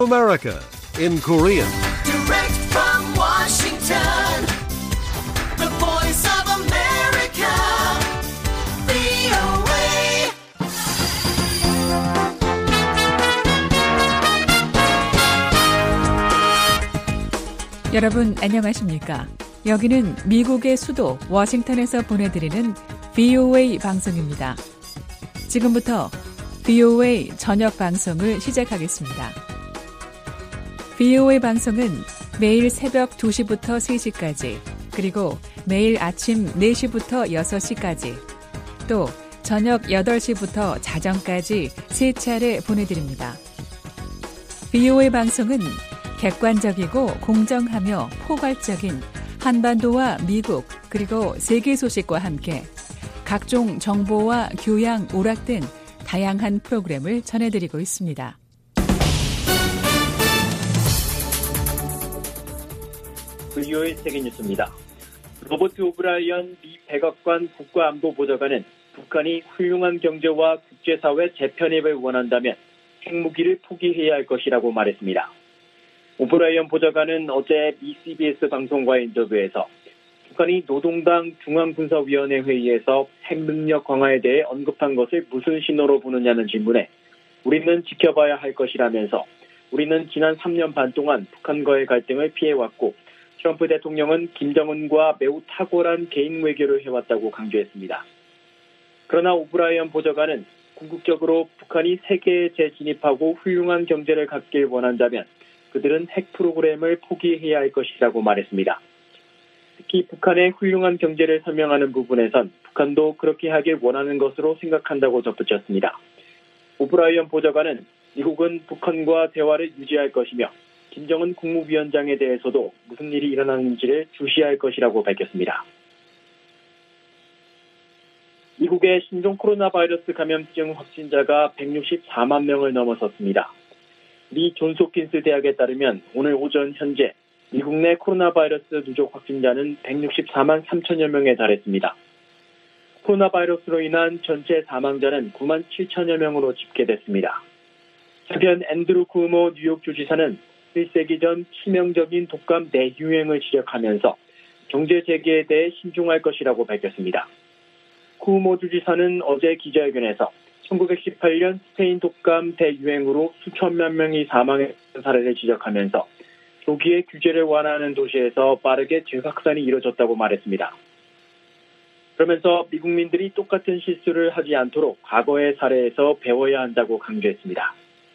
America in Korean. Direct from Washington, the voice of America, VOA. 여러분 안녕하십니까? 여기는 미국의 수도 워싱턴에서 보내드리는 VOA 방송입니다. 지금부터 VOA 저녁 방송을 시작하겠습니다. VOA 방송은 매일 새벽 2시부터 3시까지, 그리고 매일 아침 4시부터 6시까지, 또 저녁 8시부터 자정까지 3차례 보내드립니다. VOA 방송은 객관적이고 공정하며 포괄적인 한반도와 미국 그리고 세계 소식과 함께 각종 정보와 교양, 오락 등 다양한 프로그램을 전해드리고 있습니다. VOA 세계뉴스입니다. 로버트 오브라이언 미 백악관 국가안보보좌관은 북한이 훌륭한 경제와 국제사회 재편입을 원한다면 핵무기를 포기해야 할 것이라고 말했습니다. 오브라이언 보좌관은 어제 미 CBS 방송과의 인터뷰에서 북한이 노동당 중앙군사위원회 회의에서 핵능력 강화에 대해 언급한 것을 무슨 신호로 보느냐는 질문에 우리는 지켜봐야 할 것이라면서 우리는 지난 3년 반 동안 북한과의 갈등을 피해왔고 트럼프 대통령은 김정은과 매우 탁월한 개인 외교를 해왔다고 강조했습니다. 그러나 오브라이언 보좌관은 궁극적으로 북한이 세계에 재진입하고 훌륭한 경제를 갖길 원한다면 그들은 핵 프로그램을 포기해야 할 것이라고 말했습니다. 특히 북한의 훌륭한 경제를 설명하는 부분에선 북한도 그렇게 하길 원하는 것으로 생각한다고 덧붙였습니다. 오브라이언 보좌관은 미국은 북한과 대화를 유지할 것이며 김정은 국무위원장에 대해서도 무슨 일이 일어나는지를 주시할 것이라고 밝혔습니다. 미국의 신종 코로나 바이러스 감염증 확진자가 164만 명을 넘어섰습니다. 미 존스홉킨스 대학에 따르면 오늘 오전 현재 미국 내 코로나 바이러스 누적 확진자는 164만 3천여 명에 달했습니다. 코로나 바이러스로 인한 전체 사망자는 9만 7천여 명으로 집계됐습니다. 한편 앤드루 쿠오모 뉴욕 주지사는 1세기 전 치명적인 독감 대유행을 지적하면서 경제 재개에 대해 신중할 것이라고 밝혔습니다. 쿠오모 주지사는 어제 기자회견에서 1918년 스페인 독감 대유행으로 수천만 명이 사망했던 사례를 지적하면서 조기에 규제를 완화하는 도시에서 빠르게 재확산이 이뤄졌다고 말했습니다. 그러면서 미국민들이 똑같은 실수를 하지 않도록 과거의 사례에서 배워야 한다고 강조했습니다.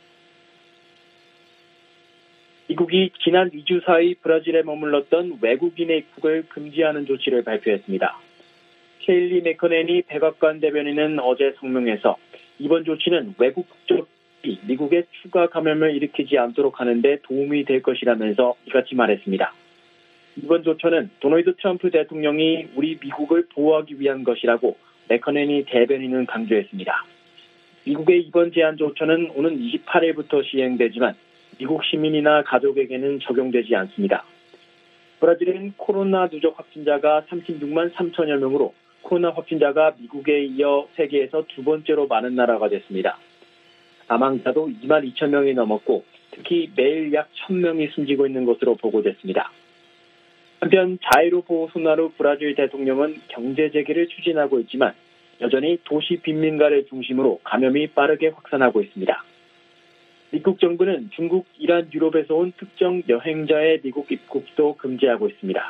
미국이 지난 2주 사이 브라질에 머물렀던 외국인의 입국을 금지하는 조치를 발표했습니다. 케일리 맥커넨이 백악관 대변인은 어제 성명에서 이번 조치는 외국 국적이 미국에 추가 감염을 일으키지 않도록 하는 데 도움이 될 것이라면서 이같이 말했습니다. 이번 조처는 도널드 트럼프 대통령이 우리 미국을 보호하기 위한 것이라고 맥커넨이 대변인은 강조했습니다. 미국의 이번 제한 조처는 오는 28일부터 시행되지만 미국 시민이나 가족에게는 적용되지 않습니다. 브라질은 코로나 누적 확진자가 36만 3천여 명으로 코로나 확진자가 미국에 이어 세계에서 두 번째로 많은 나라가 됐습니다. 사망자도 2만 2천 명이 넘었고 특히 매일 약 1,000명이 숨지고 있는 것으로 보고됐습니다. 한편 자이로 보소나루 브라질 대통령은 경제 재개를 추진하고 있지만 여전히 도시 빈민가를 중심으로 감염이 빠르게 확산하고 있습니다. 미국 정부는 중국, 이란, 유럽에서 온 특정 여행자의 미국 입국도 금지하고 있습니다.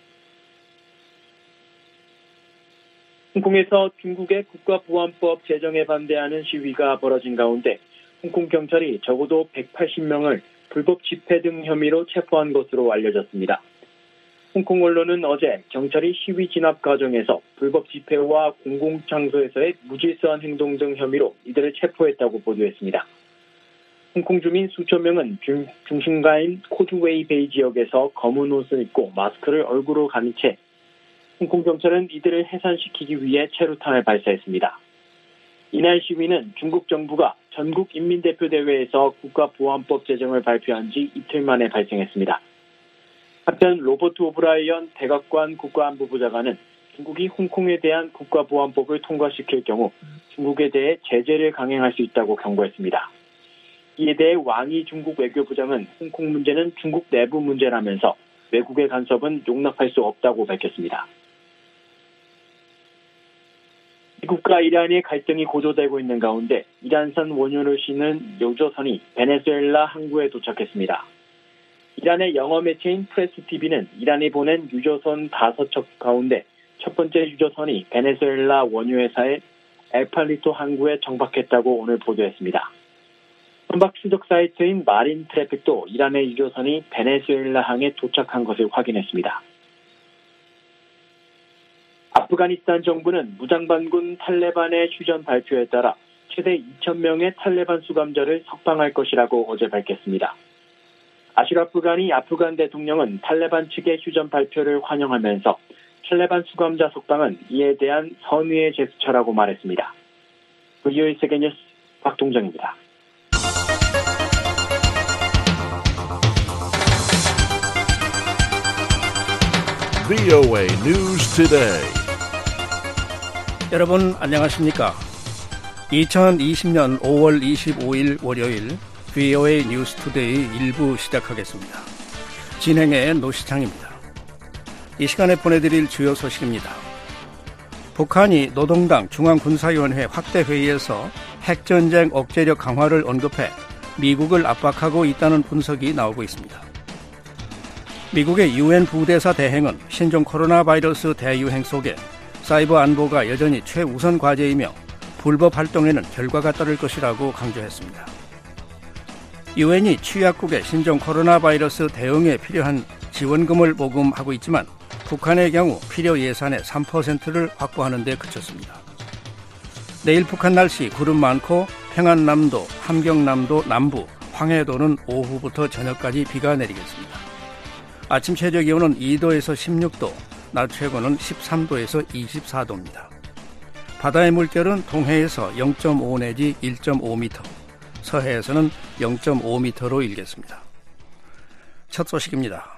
홍콩에서 중국의 국가보안법 제정에 반대하는 시위가 벌어진 가운데 홍콩 경찰이 적어도 180명을 불법 집회 등 혐의로 체포한 것으로 알려졌습니다. 홍콩 언론은 어제 경찰이 시위 진압 과정에서 불법 집회와 공공장소에서의 무질서한 행동 등 혐의로 이들을 체포했다고 보도했습니다. 홍콩 주민 수천 명은 중심가인 코즈웨이 베이 지역에서 검은 옷을 입고 마스크를 얼굴로 가린 채 홍콩 경찰은 이들을 해산시키기 위해 체류탄을 발사했습니다. 이날 시위는 중국 정부가 전국 인민대표대회에서 국가보안법 제정을 발표한 지 이틀 만에 발생했습니다. 한편 로버트 오브라이언 백악관 국가안보보좌관은 중국이 홍콩에 대한 국가보안법을 통과시킬 경우 중국에 대해 제재를 강행할 수 있다고 경고했습니다. 이에 대해 왕이 중국 외교부장은 홍콩 문제는 중국 내부 문제라면서 외국의 간섭은 용납할 수 없다고 밝혔습니다. 미국과 이란의 갈등이 고조되고 있는 가운데 이란산 원유를 싣는 유조선이 베네수엘라 항구에 도착했습니다. 이란의 영어 매체인 프레스TV는 이란이 보낸 유조선 5척 가운데 첫 번째 유조선이 베네수엘라 원유회사의 엘팔리토 항구에 정박했다고 오늘 보도했습니다. 선박 추적 사이트인 마린 트래픽도 이란의 유조선이 베네수엘라 항에 도착한 것을 확인했습니다. 아프가니스탄 정부는 무장반군 탈레반의 휴전 발표에 따라 최대 2,000명의 탈레반 수감자를 석방할 것이라고 어제 밝혔습니다. 아슈라프 가니 아프간 대통령은 탈레반 측의 휴전 발표를 환영하면서 탈레반 수감자 석방은 이에 대한 선의의 제스처라고 말했습니다. VOA 세계뉴스 박동정입니다. VOA News Today. 여러분 안녕하십니까? 2020년 5월 25일 월요일 VOA 뉴스 투데이 1부 시작하겠습니다. 진행의 노시창입니다. 이 시간에 보내드릴 주요 소식입니다. 북한이 노동당 중앙군사위원회 확대회의에서 핵전쟁 억제력 강화를 언급해 미국을 압박하고 있다는 분석이 나오고 있습니다. 미국의 UN 부대사 대행은 신종 코로나 바이러스 대유행 속에 사이버 안보가 여전히 최우선 과제이며 불법 활동에는 결과가 따를 것이라고 강조했습니다. 유엔이 취약국의 신종 코로나 바이러스 대응에 필요한 지원금을 모금하고 있지만 북한의 경우 필요 예산의 3%를 확보하는 데 그쳤습니다. 내일 북한 날씨 구름 많고 평안남도, 함경남도 남부, 황해도는 오후부터 저녁까지 비가 내리겠습니다. 아침 최저 기온은 2도에서 16도, 낮 최고는 13도에서 24도입니다. 바다의 물결은 동해에서 0.5 내지 1.5m, 서해에서는 0.5m로 일겠습니다. 첫 소식입니다.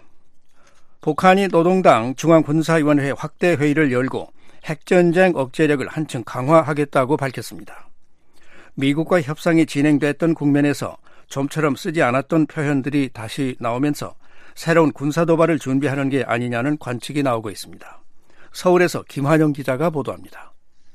북한이 노동당 중앙군사위원회 확대회의를 열고 핵전쟁 억제력을 한층 강화하겠다고 밝혔습니다. 미국과 협상이 진행됐던 국면에서 좀처럼 쓰지 않았던 표현들이 다시 나오면서 새로운 군사도발을 준비하는 게 아니냐는 관측이 나오고 있습니다. 서울에서 김환영 기자가 보도합니다.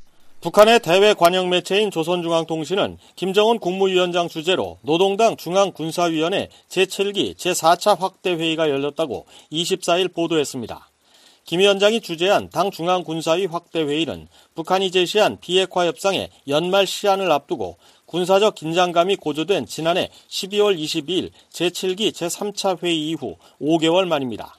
북한의 대외 관영 매체인 조선중앙통신은 김정은 국무위원장 주재로 노동당 중앙군사위원회 제7기 제4차 확대회의가 열렸다고 24일 보도했습니다. 김 위원장이 주재한 당 중앙군사위 확대회의는 북한이 제시한 비핵화 협상의 연말 시한을 앞두고 군사적 긴장감이 고조된 지난해 12월 22일 제7기 제3차 회의 이후 5개월 만입니다.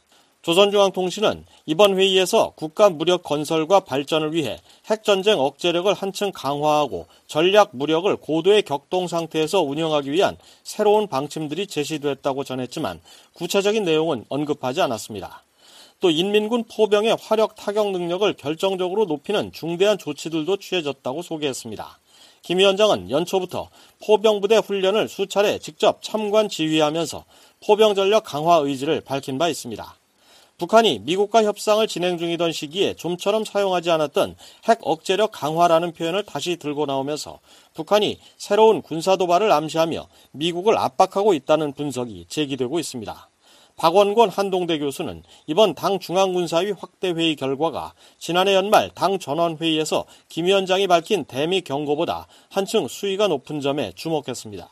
조선중앙통신은 이번 회의에서 국가 무력 건설과 발전을 위해 핵전쟁 억제력을 한층 강화하고 전략 무력을 고도의 격동 상태에서 운영하기 위한 새로운 방침들이 제시됐다고 전했지만 구체적인 내용은 언급하지 않았습니다. 또 인민군 포병의 화력 타격 능력을 결정적으로 높이는 중대한 조치들도 취해졌다고 소개했습니다. 김 위원장은 연초부터 포병부대 훈련을 수차례 직접 참관 지휘하면서 포병 전력 강화 의지를 밝힌 바 있습니다. 북한이 미국과 협상을 진행 중이던 시기에 좀처럼 사용하지 않았던 핵 억제력 강화라는 표현을 다시 들고 나오면서 북한이 새로운 군사도발을 암시하며 미국을 압박하고 있다는 분석이 제기되고 있습니다. 박원권 한동대 교수는 이번 당 중앙군사위 확대회의 결과가 지난해 연말 당 전원회의에서 김 위원장이 밝힌 대미 경고보다 한층 수위가 높은 점에 주목했습니다.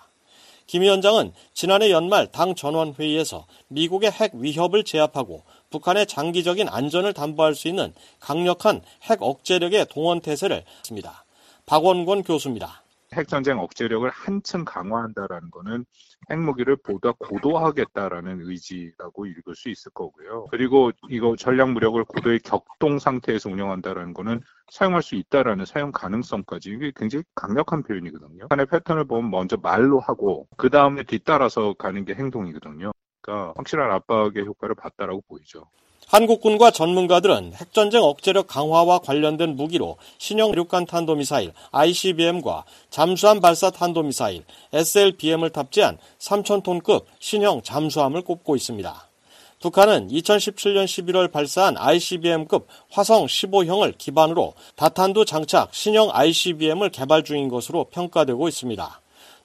김 위원장은 지난해 연말 당 전원회의에서 미국의 핵 위협을 제압하고 북한의 장기적인 안전을 담보할 수 있는 강력한 핵 억제력의 동원 태세를 했습니다. 박원권 교수입니다. 핵전쟁 억제력을 한층 강화한다라는 것은 핵무기를 보다 고도화하겠다라는 의지라고 읽을 수 있을 거고요. 그리고 이거 전략 무력을 고도의 격동 상태에서 운영한다라는 것은 사용할 수 있다라는 사용 가능성까지 이게 굉장히 강력한 표현이거든요. 북한의 패턴을 보면 먼저 말로 하고 그 다음에 뒤따라서 가는 게 행동이거든요. 그러니까 확실한 압박의 효과를 봤다라고 보이죠. 한국군과 전문가들은 핵전쟁 억제력 강화와 관련된 무기로 신형 대륙간 탄도미사일 ICBM과 잠수함 발사 탄도미사일 SLBM을 탑재한 3,000톤급 신형 잠수함을 꼽고 있습니다. 북한은 2017년 11월 발사한 ICBM급 화성 15형을 기반으로 다탄두 장착 신형 ICBM을 개발 중인 것으로 평가되고 있습니다.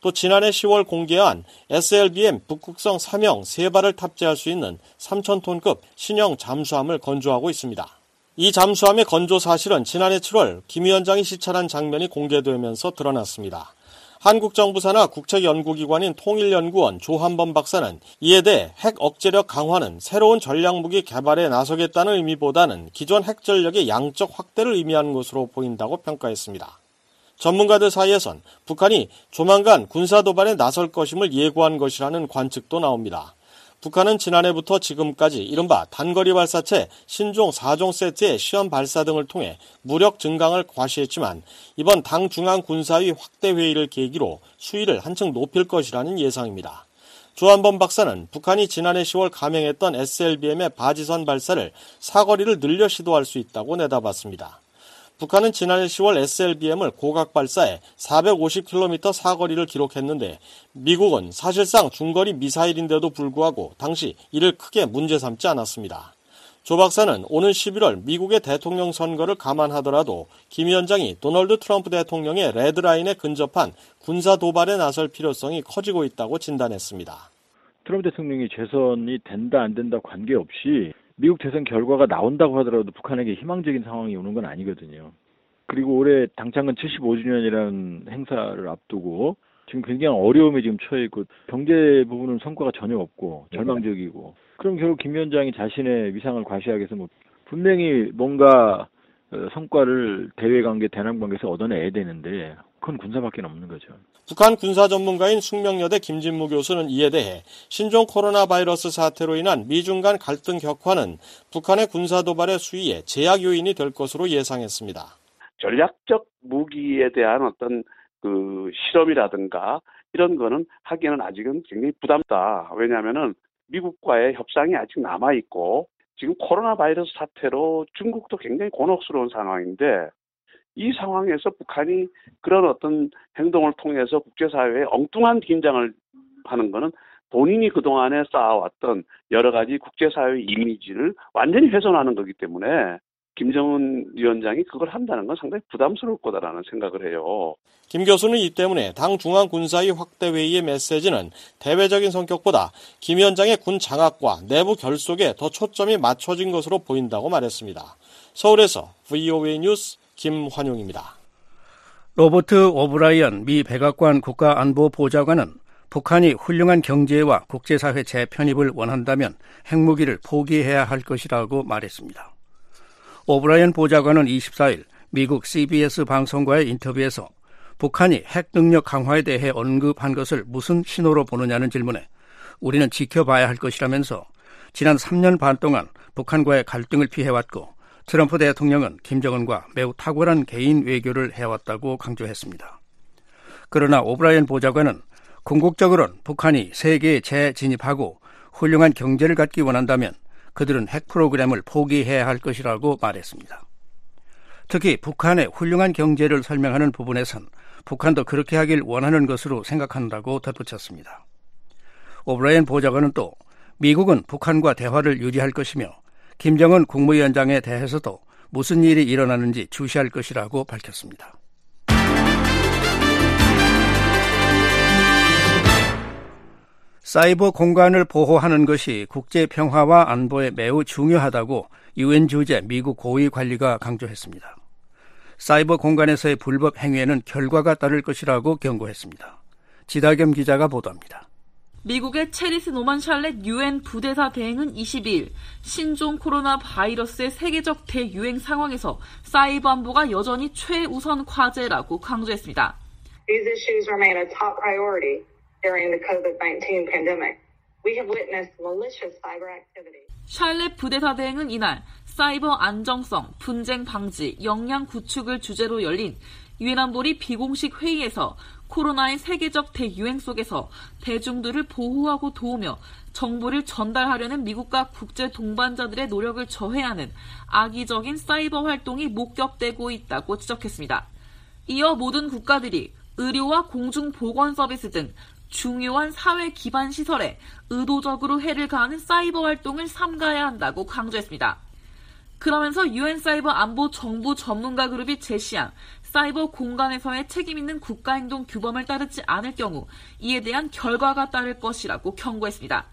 또 지난해 10월 공개한 SLBM 북극성 3형 3발을 탑재할 수 있는 3,000톤급 신형 잠수함을 건조하고 있습니다. 이 잠수함의 건조 사실은 지난해 7월 김 위원장이 시찰한 장면이 공개되면서 드러났습니다. 한국 정부 산하 국책연구기관인 통일연구원 조한범 박사는 이에 대해 핵 억제력 강화는 새로운 전략무기 개발에 나서겠다는 의미보다는 기존 핵 전력의 양적 확대를 의미하는 것으로 보인다고 평가했습니다. 전문가들 사이에선 북한이 조만간 군사도발에 나설 것임을 예고한 것이라는 관측도 나옵니다. 북한은 지난해부터 지금까지 이른바 단거리 발사체 신종 4종 세트의 시험 발사 등을 통해 무력 증강을 과시했지만 이번 당 중앙군사위 확대 회의를 계기로 수위를 한층 높일 것이라는 예상입니다. 조한범 박사는 북한이 지난해 10월 감행했던 SLBM의 바지선 발사를 사거리를 늘려 시도할 수 있다고 내다봤습니다. 북한은 지난해 10월 SLBM을 고각 발사해 450km 사거리를 기록했는데 미국은 사실상 중거리 미사일인데도 불구하고 당시 이를 크게 문제 삼지 않았습니다. 조 박사는 오는 11월 미국의 대통령 선거를 감안하더라도 김 위원장이 도널드 트럼프 대통령의 레드라인에 근접한 군사 도발에 나설 필요성이 커지고 있다고 진단했습니다. 트럼프 대통령이 재선이 된다 안 된다 관계없이 미국 대선 결과가 나온다고 하더라도 북한에게 희망적인 상황이 오는 건 아니거든요. 그리고 올해 당창근 75주년이라는 행사를 앞두고 지금 굉장히 어려움에 지금 처해 있고 경제 부분은 성과가 전혀 없고 절망적이고 그럼 결국 김 위원장이 자신의 위상을 과시하기 위해서 분명히 뭔가 성과를 대외관계, 대남관계에서 얻어내야 되는데 그건 군사밖에 없는 거죠. 북한 군사 전문가인 숙명여대 김진무 교수는 이에 대해 신종 코로나 바이러스 사태로 인한 미중 간 갈등 격화는 북한의 군사 도발의 수위에 제약 요인이 될 것으로 예상했습니다. 전략적 무기에 대한 어떤 그 실험이라든가 이런 거는 하기에는 아직은 굉장히 부담다. 왜냐하면은 미국과의 협상이 아직 남아 있고 지금 코로나 바이러스 사태로 중국도 굉장히 곤혹스러운 상황인데 이 상황에서 북한이 그런 어떤 행동을 통해서 국제사회에 엉뚱한 긴장을 하는 거는 본인이 그동안에 쌓아왔던 여러 가지 국제사회 이미지를 완전히 훼손하는 거기 때문에 김정은 위원장이 그걸 한다는 건 상당히 부담스러울 거다라는 생각을 해요. 김 교수는 이 때문에 당 중앙군사위 확대회의의 메시지는 대외적인 성격보다 김 위원장의 군 장악과 내부 결속에 더 초점이 맞춰진 것으로 보인다고 말했습니다. 서울에서 VOA 뉴스 김환용입니다. 로버트 오브라이언 미 백악관 국가안보보좌관은 북한이 훌륭한 경제와 국제사회 재편입을 원한다면 핵무기를 포기해야 할 것이라고 말했습니다. 오브라이언 보좌관은 24일 미국 CBS 방송과의 인터뷰에서 북한이 핵 능력 강화에 대해 언급한 것을 무슨 신호로 보느냐는 질문에 우리는 지켜봐야 할 것이라면서 지난 3년 반 동안 북한과의 갈등을 피해왔고 트럼프 대통령은 김정은과 매우 탁월한 개인 외교를 해왔다고 강조했습니다. 그러나 오브라이언 보좌관은 궁극적으로는 북한이 세계에 재진입하고 훌륭한 경제를 갖기 원한다면 그들은 핵 프로그램을 포기해야 할 것이라고 말했습니다. 특히 북한의 훌륭한 경제를 설명하는 부분에선 북한도 그렇게 하길 원하는 것으로 생각한다고 덧붙였습니다. 오브라이언 보좌관은 또 미국은 북한과 대화를 유지할 것이며 김정은 국무위원장에 대해서도 무슨 일이 일어나는지 주시할 것이라고 밝혔습니다. 사이버 공간을 보호하는 것이 국제 평화와 안보에 매우 중요하다고 유엔 주재 미국 고위 관리가 강조했습니다. 사이버 공간에서의 불법 행위에는 결과가 따를 것이라고 경고했습니다. 지다겸 기자가 보도합니다. 미국의 체리스 노만 샬렛 유엔 부대사 대행은 22일 신종 코로나 바이러스의 세계적 대유행 상황에서 사이버 안보가 여전히 최우선 과제라고 강조했습니다. These issues remain a top priority during the COVID-19 pandemic. We have witnessed malicious cyber activity. 샬렛 부대사 대행은 이날 사이버 안정성, 분쟁 방지, 역량 구축을 주제로 열린 유엔 안보리 비공식 회의에서 코로나의 세계적 대유행 속에서 대중들을 보호하고 도우며 정보를 전달하려는 미국과 국제 동반자들의 노력을 저해하는 악의적인 사이버 활동이 목격되고 있다고 지적했습니다. 이어 모든 국가들이 의료와 공중보건 서비스 등 중요한 사회 기반 시설에 의도적으로 해를 가하는 사이버 활동을 삼가야 한다고 강조했습니다. 그러면서 유엔 사이버 안보 정부 전문가 그룹이 제시한 사이버 공간에서의 책임있는 국가행동 규범을 따르지 않을 경우 이에 대한 결과가 따를 것이라고 경고했습니다.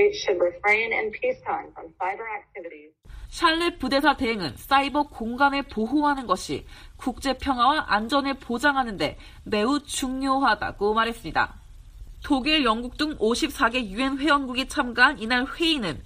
샬렛 부대사 대행은 사이버 공간을 보호하는 것이 국제 평화와 안전을 보장하는 데 매우 중요하다고 말했습니다. 독일, 영국 등 54개 유엔 회원국이 참가한 이날 회의는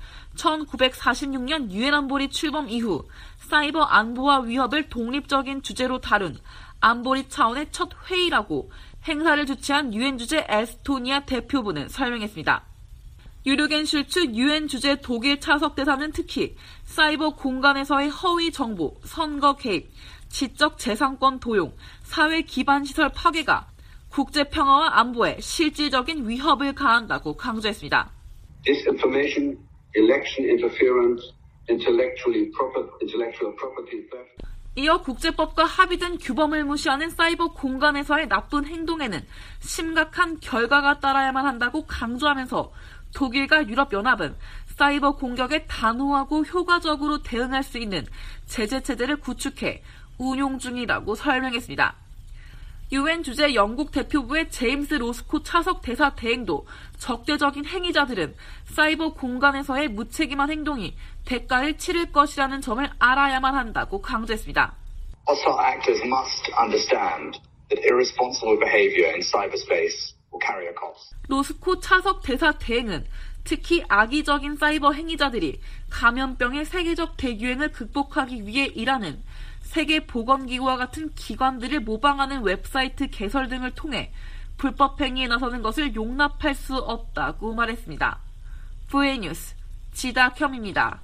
1946년 유엔 안보리 출범 이후 사이버 안보와 위협을 독립적인 주제로 다룬 안보리 차원의 첫 회의라고 행사를 주최한 유엔 주재 에스토니아 대표부는 설명했습니다. 유르겐 슐츠 유엔 주재 독일 차석 대사는 특히 사이버 공간에서의 허위 정보, 선거 개입, 지적 재산권 도용, 사회 기반 시설 파괴가 국제 평화와 안보에 실질적인 위협을 가한다고 강조했습니다. Disinformation, election interference, intellectual property theft. 이어 국제법과 합의된 규범을 무시하는 사이버 공간에서의 나쁜 행동에는 심각한 결과가 따라야만 한다고 강조하면서 독일과 유럽연합은 사이버 공격에 단호하고 효과적으로 대응할 수 있는 제재 체제를 구축해 운용 중이라고 설명했습니다. 유엔 주재 영국 대표부의 제임스 로스코 차석 대사 대행도 적대적인 행위자들은 사이버 공간에서의 무책임한 행동이 대가를 치를 것이라는 점을 알아야만 한다고 강조했습니다. Hostile actors must understand that irresponsible behavior in cyberspace will carry a cost. 로스코 차석 대사 대행은 특히 악의적인 사이버 행위자들이 감염병의 세계적 대유행을 극복하기 위해 일하는 세계보건기구와 같은 기관들을 모방하는 웹사이트 개설 등을 통해 불법 행위에 나서는 것을 용납할 수 없다고 말했습니다. VA 뉴스 지다겸입니다.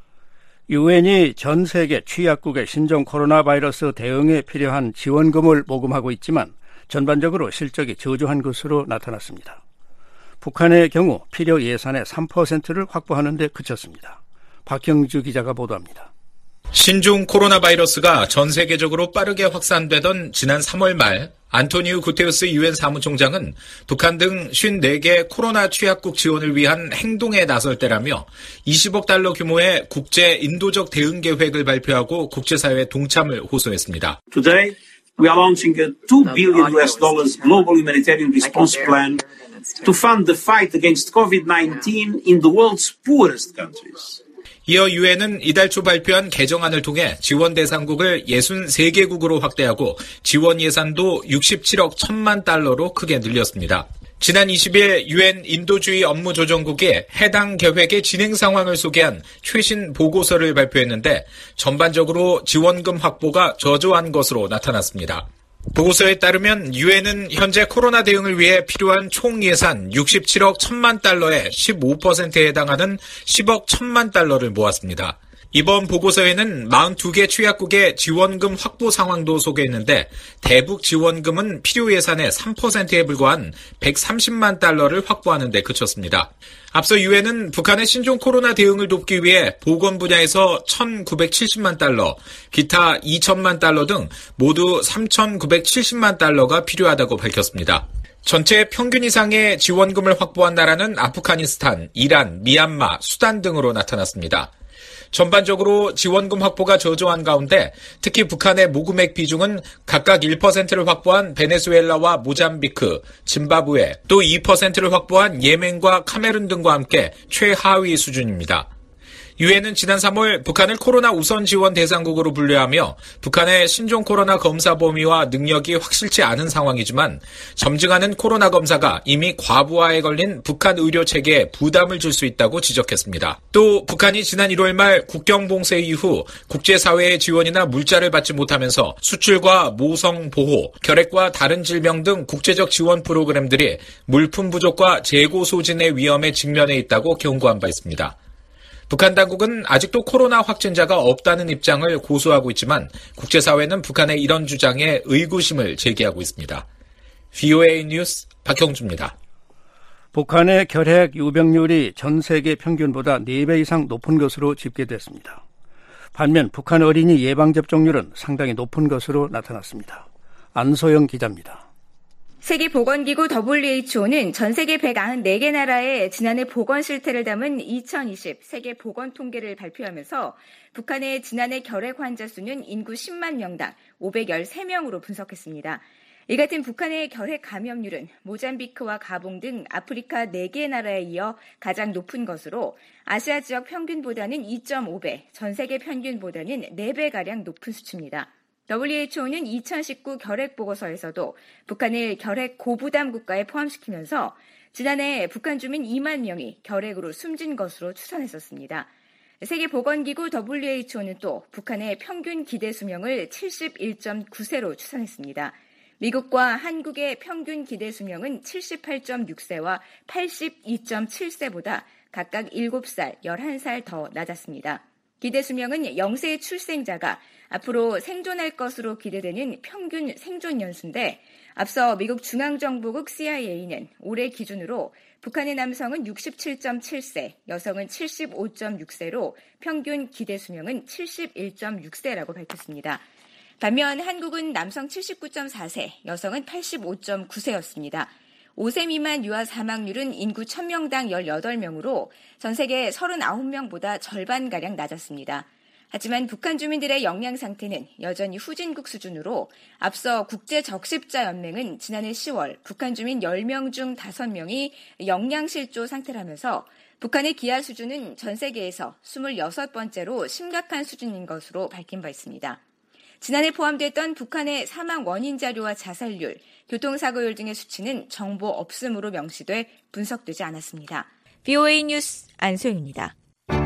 유엔이 전 세계 취약국의 신종 코로나 바이러스 대응에 필요한 지원금을 모금하고 있지만 전반적으로 실적이 저조한 것으로 나타났습니다. 북한의 경우 필요 예산의 3%를 확보하는 데 그쳤습니다. 박형주 기자가 보도합니다. 신종 코로나 바이러스가 전 세계적으로 빠르게 확산되던 지난 3월 말 안토니우 구테우스 유엔 사무총장은 북한 등 54개 코로나 취약국 지원을 위한 행동에 나설 때라며 20억 달러 규모의 국제 인도적 대응 계획을 발표하고 국제사회의 동참을 호소했습니다. Today, we are launching a $2 billion global humanitarian response plan to fund the fight against COVID-19 in the world's poorest countries. 이어 유엔은 이달 초 발표한 개정안을 통해 지원 대상국을 63개국으로 확대하고 지원 예산도 67억 1천만 달러로 크게 늘렸습니다. 지난 20일 유엔 인도주의 업무조정국이 해당 계획의 진행 상황을 소개한 최신 보고서를 발표했는데 전반적으로 지원금 확보가 저조한 것으로 나타났습니다. 보고서에 따르면 유엔은 현재 코로나 대응을 위해 필요한 총 예산 67억 1천만 달러의 15%에 해당하는 10억 1천만 달러를 모았습니다. 이번 보고서에는 42개 취약국의 지원금 확보 상황도 소개했는데 대북 지원금은 필요 예산의 3%에 불과한 130만 달러를 확보하는 데 그쳤습니다. 앞서 유엔은 북한의 신종 코로나 대응을 돕기 위해 보건 분야에서 1,970만 달러, 기타 2천만 달러 등 모두 3,970만 달러가 필요하다고 밝혔습니다. 전체 평균 이상의 지원금을 확보한 나라는 아프가니스탄, 이란, 미얀마, 수단 등으로 나타났습니다. 전반적으로 지원금 확보가 저조한 가운데 특히 북한의 모금액 비중은 각각 1%를 확보한 베네수엘라와 모잠비크, 짐바브웨, 또 2%를 확보한 예멘과 카메룬 등과 함께 최하위 수준입니다. 유엔은 지난 3월 북한을 코로나 우선 지원 대상국으로 분류하며 북한의 신종 코로나 검사 범위와 능력이 확실치 않은 상황이지만 점증하는 코로나 검사가 이미 과부하에 걸린 북한 의료 체계에 부담을 줄 수 있다고 지적했습니다. 또 북한이 지난 1월 말 국경 봉쇄 이후 국제사회의 지원이나 물자를 받지 못하면서 수출과 모성 보호, 결핵과 다른 질병 등 국제적 지원 프로그램들이 물품 부족과 재고 소진의 위험에 직면해 있다고 경고한 바 있습니다. 북한 당국은 아직도 코로나 확진자가 없다는 입장을 고수하고 있지만 국제사회는 북한의 이런 주장에 의구심을 제기하고 있습니다. VOA 뉴스 박형주입니다. 북한의 결핵 유병률이 전 세계 평균보다 4배 이상 높은 것으로 집계됐습니다. 반면 북한 어린이 예방접종률은 상당히 높은 것으로 나타났습니다. 안소영 기자입니다. 세계보건기구 WHO는 전 세계 194개 나라의 지난해 보건 실태를 담은 2020 세계보건통계를 발표하면서 북한의 지난해 결핵 환자 수는 인구 10만 명당 513명으로 분석했습니다. 이 같은 북한의 결핵 감염률은 모잠비크와 가봉 등 아프리카 4개 나라에 이어 가장 높은 것으로 아시아 지역 평균보다는 2.5배, 전 세계 평균보다는 4배가량 높은 수치입니다. WHO는 2019 결핵 보고서에서도 북한을 결핵 고부담 국가에 포함시키면서 지난해 북한 주민 2만 명이 결핵으로 숨진 것으로 추산했었습니다. 세계보건기구 WHO는 또 북한의 평균 기대 수명을 71.9세로 추산했습니다. 미국과 한국의 평균 기대 수명은 78.6세와 82.7세보다 각각 7살, 11살 더 낮았습니다. 기대 수명은 0세 출생자가 앞으로 생존할 것으로 기대되는 평균 생존 연수인데 앞서 미국 중앙정보국 CIA는 올해 기준으로 북한의 남성은 67.7세, 여성은 75.6세로 평균 기대 수명은 71.6세라고 밝혔습니다. 반면 한국은 남성 79.4세, 여성은 85.9세였습니다. 5세 미만 유아 사망률은 인구 1000명당 18명으로 전 세계 39명보다 절반가량 낮았습니다. 하지만 북한 주민들의 영양 상태는 여전히 후진국 수준으로 앞서 국제적십자연맹은 지난해 10월 북한 주민 10명 중 5명이 영양실조 상태라면서 북한의 기아 수준은 전 세계에서 26번째로 심각한 수준인 것으로 밝힌 바 있습니다. 지난해 포함됐던 북한의 사망 원인 자료와 자살률, 교통사고율 등의 수치는 정보 없음으로 명시돼 분석되지 않았습니다. VOA 뉴스 안소영입니다.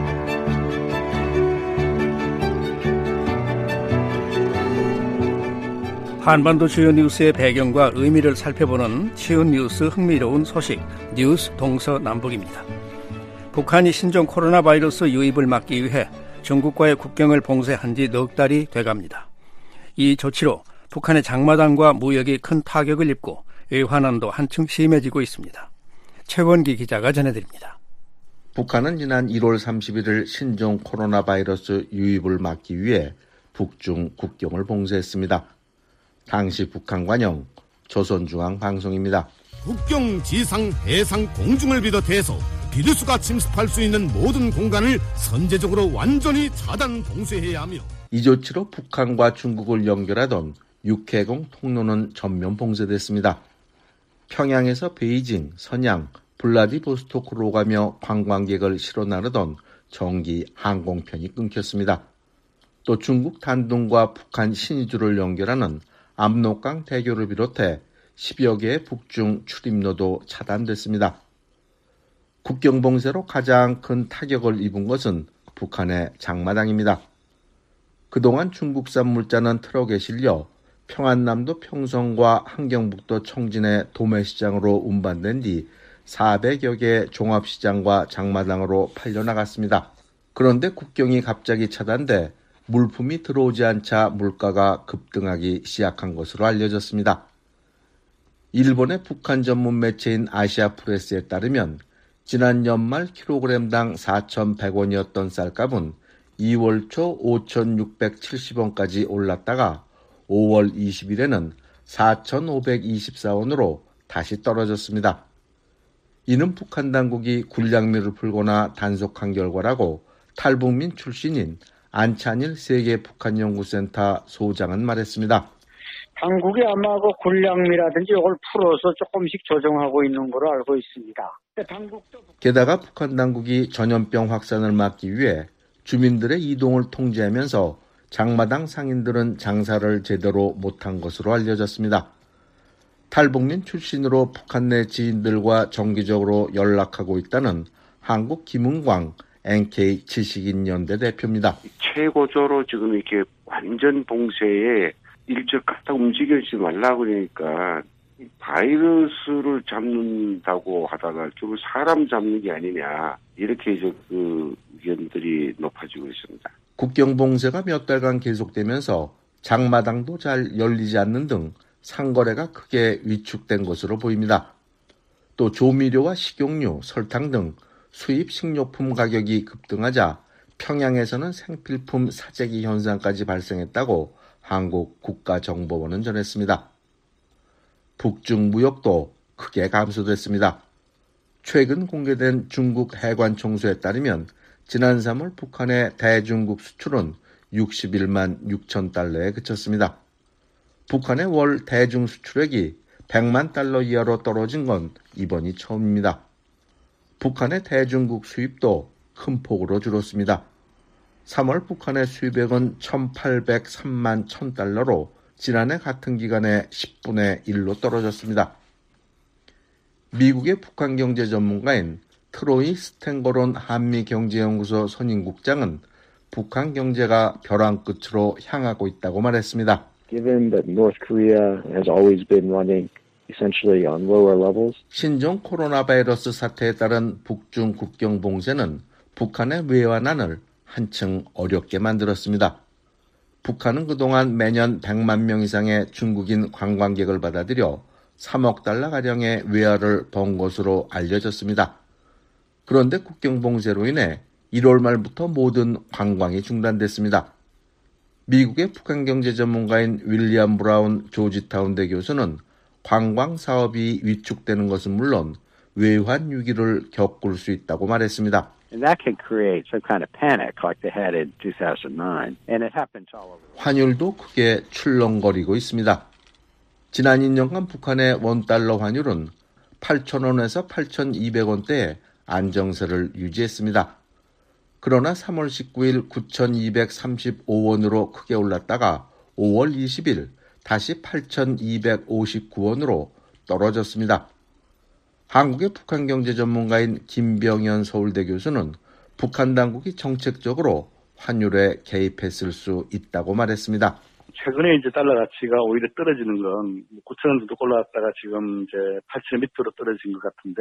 한반도 주요 뉴스의 배경과 의미를 살펴보는 쉬운 뉴스 흥미로운 소식 뉴스 동서남북입니다. 북한이 신종 코로나 바이러스 유입을 막기 위해 중국과의 국경을 봉쇄한 지 넉 달이 돼갑니다. 이 조치로 북한의 장마당과 무역이 큰 타격을 입고 외환난도 한층 심해지고 있습니다. 최원기 기자가 전해드립니다. 북한은 지난 1월 31일 신종 코로나 바이러스 유입을 막기 위해 북중 국경을 봉쇄했습니다. 당시 북한 관영 조선중앙방송입니다. 국경, 지상, 해상, 공중을 비롯해서 비루스가 침습할 수 있는 모든 공간을 선제적으로 완전히 차단 봉쇄해야 하며 이 조치로 북한과 중국을 연결하던 육해공 통로는 전면 봉쇄됐습니다. 평양에서 베이징, 선양, 블라디보스토크로 가며 관광객을 실어 나르던 정기 항공편이 끊겼습니다. 또 중국 단둥과 북한 신의주를 연결하는 압록강 대교를 비롯해 10여 개의 북중 출입로도 차단됐습니다. 국경 봉쇄로 가장 큰 타격을 입은 것은 북한의 장마당입니다. 그동안 중국산 물자는 트럭에 실려 평안남도 평성과 함경북도 청진의 도매시장으로 운반된 뒤 400여 개 종합시장과 장마당으로 팔려나갔습니다. 그런데 국경이 갑자기 차단돼 물품이 들어오지 않자 물가가 급등하기 시작한 것으로 알려졌습니다. 일본의 북한 전문 매체인 아시아프레스에 따르면 지난 연말 킬로그램당 4,100원이었던 쌀값은 2월 초 5,670원까지 올랐다가 5월 20일에는 4,524원으로 다시 떨어졌습니다. 이는 북한 당국이 굴량미를 풀거나 단속한 결과라고 탈북민 출신인 안찬일 세계북한연구센터 소장은 말했습니다. 당국이 아마 그 굴량미라든지 이걸 풀어서 조금씩 조정하고 있는 걸로 알고 있습니다. 게다가 북한 당국이 전염병 확산을 막기 위해 주민들의 이동을 통제하면서 장마당 상인들은 장사를 제대로 못한 것으로 알려졌습니다. 탈북민 출신으로 북한 내 지인들과 정기적으로 연락하고 있다는 한국 김은광 NK 지식인 연대 대표입니다. 최고조로 지금 이렇게 완전 봉쇄에 일절 갖다 움직이지 말라고 그러니까 바이러스를 잡는다고 하다가 결국 사람 잡는 게 아니냐 이렇게 이제 그 의견들이 높아지고 있습니다. 국경 봉쇄가 몇 달간 계속되면서 장마당도 잘 열리지 않는 등 상거래가 크게 위축된 것으로 보입니다. 또 조미료와 식용유, 설탕 등 수입 식료품 가격이 급등하자 평양에서는 생필품 사재기 현상까지 발생했다고 한국 국가정보원은 전했습니다. 북중 무역도 크게 감소됐습니다. 최근 공개된 중국 해관 총수에 따르면 지난 3월 북한의 대중국 수출은 61만 6천 달러에 그쳤습니다. 북한의 월 대중 수출액이 100만 달러 이하로 떨어진 건 이번이 처음입니다. 북한의 대중국 수입도 큰 폭으로 줄었습니다. 3월 북한의 수입액은 1,803만 1,000달러로 지난해 같은 기간의 10분의 1로 떨어졌습니다. 미국의 북한 경제 전문가인 트로이 스탠거론 한미경제연구소 선임국장은 북한 경제가 벼랑 끝으로 향하고 있다고 말했습니다. Given that North Korea has always been running essentially on lower levels. 신종 코로나 바이러스 사태에 따른 북중 국경 봉쇄는 북한의 외환안을 한층 어렵게 만들었습니다. 북한은 그동안 매년 100만 명 이상의 중국인 관광객을 받아들여 3억 달러가량의 외화를 번 것으로 알려졌습니다. 그런데 국경 봉쇄로 인해 1월 말부터 모든 관광이 중단됐습니다. 미국의 북한 경제 전문가인 윌리엄 브라운 조지타운대 교수는 관광 사업이 위축되는 것은 물론 외환 위기를 겪을 수 있다고 말했습니다. And that can create some kind of panic like they had in 2009. And it happens all over. 환율도 크게 출렁거리고 있습니다. 지난 2년간 북한의 원달러 환율은 8,000원에서 8,200원대에 안정세를 유지했습니다. 그러나 3월 19일 9,235원으로 크게 올랐다가 5월 20일 다시 8,259원으로 떨어졌습니다. 한국의 북한 경제 전문가인 김병현 서울대 교수는 북한 당국이 정책적으로 환율에 개입했을 수 있다고 말했습니다. 최근에 이제 달러 가치가 오히려 떨어지는 건 9,000원 정도 올라왔다가 지금 이제 8,000원 밑으로 떨어진 것 같은데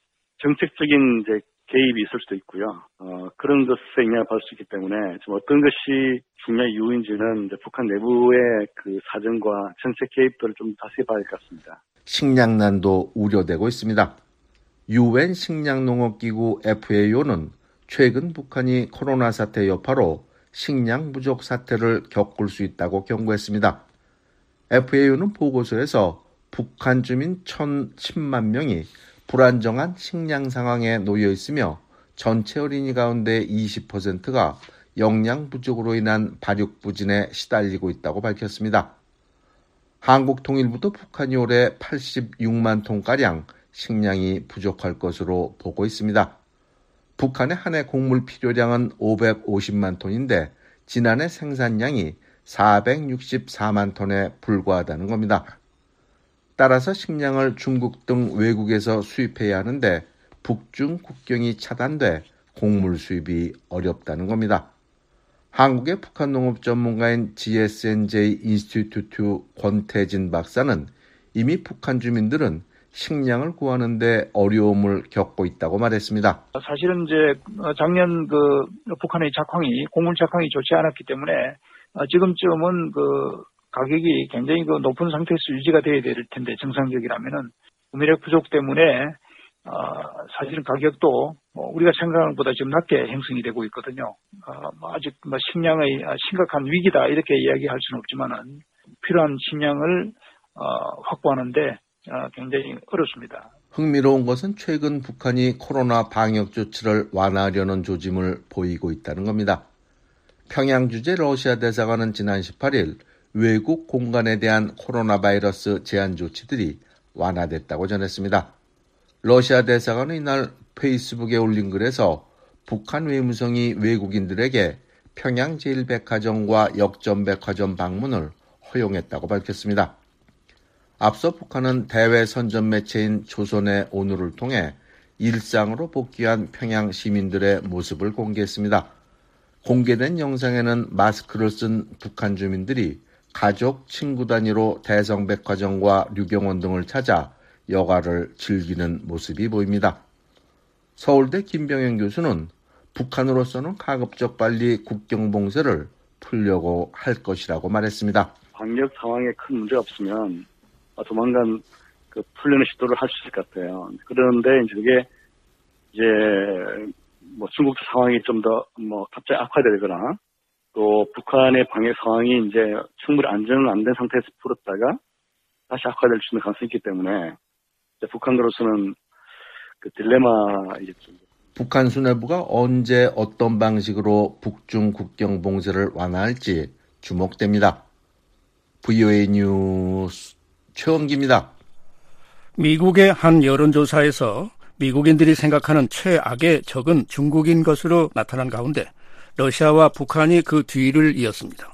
정책적인 이제 개입이 있을 수도 있고요. 그런 것에 영향을 받을 수 있기 때문에 지금 어떤 것이 중요한 이유인지는 이제 북한 내부의 그 사정과 정책 개입들을 좀 자세히 봐야 할 것 같습니다. 식량난도 우려되고 있습니다. UN 식량농업기구 FAO는 최근 북한이 코로나 사태 여파로 식량 부족 사태를 겪을 수 있다고 경고했습니다. FAO는 보고서에서 북한 주민 1,010만 명이 불안정한 식량 상황에 놓여 있으며 전체 어린이 가운데 20%가 영양 부족으로 인한 발육부진에 시달리고 있다고 밝혔습니다. 한국통일부도 북한이 올해 86만 톤가량 식량이 부족할 것으로 보고 있습니다. 북한의 한 해 곡물 필요량은 550만 톤인데 지난해 생산량이 464만 톤에 불과하다는 겁니다. 따라서 식량을 중국 등 외국에서 수입해야 하는데 북중 국경이 차단돼 곡물 수입이 어렵다는 겁니다. 한국의 북한 농업 전문가인 GSNJ 인스티튜트 권태진 박사는 이미 북한 주민들은 식량을 구하는데 어려움을 겪고 있다고 말했습니다. 사실은 이제 작년 북한의 작황이 곡물 작황이 좋지 않았기 때문에 지금쯤은 가격이 굉장히 높은 상태에서 유지가 돼야 될 텐데 정상적이라면은 구매력 부족 때문에 사실은 가격도 우리가 생각한 것보다 지금 낮게 형성이 되고 있거든요. 아직 식량의 심각한 위기다 이렇게 이야기할 수는 없지만은 필요한 식량을 확보하는데 굉장히 어렵습니다. 흥미로운 것은 최근 북한이 코로나 방역 조치를 완화하려는 조짐을 보이고 있다는 겁니다. 평양 주재 러시아 대사관은 지난 18일 외국 공간에 대한 코로나 바이러스 제한 조치들이 완화됐다고 전했습니다. 러시아 대사관은 이날 페이스북에 올린 글에서 북한 외무성이 외국인들에게 평양 제1백화점과 역전백화점 방문을 허용했다고 밝혔습니다. 앞서 북한은 대외 선전 매체인 조선의 오늘을 통해 일상으로 복귀한 평양 시민들의 모습을 공개했습니다. 공개된 영상에는 마스크를 쓴 북한 주민들이 가족, 친구 단위로 대성백화점과 류경원 등을 찾아 여가를 즐기는 모습이 보입니다. 서울대 김병현 교수는 북한으로서는 가급적 빨리 국경 봉쇄를 풀려고 할 것이라고 말했습니다. 방역 상황에 큰 문제가 없으면 조만간 풀려는 시도를 할 수 있을 것 같아요. 그런데 그게 이제 중국 상황이 좀 더 갑자기 악화되거나 또 북한의 방역 상황이 이제 충분히 안정은 안 된 상태에서 풀었다가 다시 악화될 수 있는 가능성이 있기 때문에 북한으로서는 그 딜레마이겠죠. 북한 수뇌부가 언제 어떤 방식으로 북중 국경 봉쇄를 완화할지 주목됩니다. VOA 뉴스 최원기입니다. 미국의 한 여론조사에서 미국인들이 생각하는 최악의 적은 중국인 것으로 나타난 가운데 러시아와 북한이 그 뒤를 이었습니다.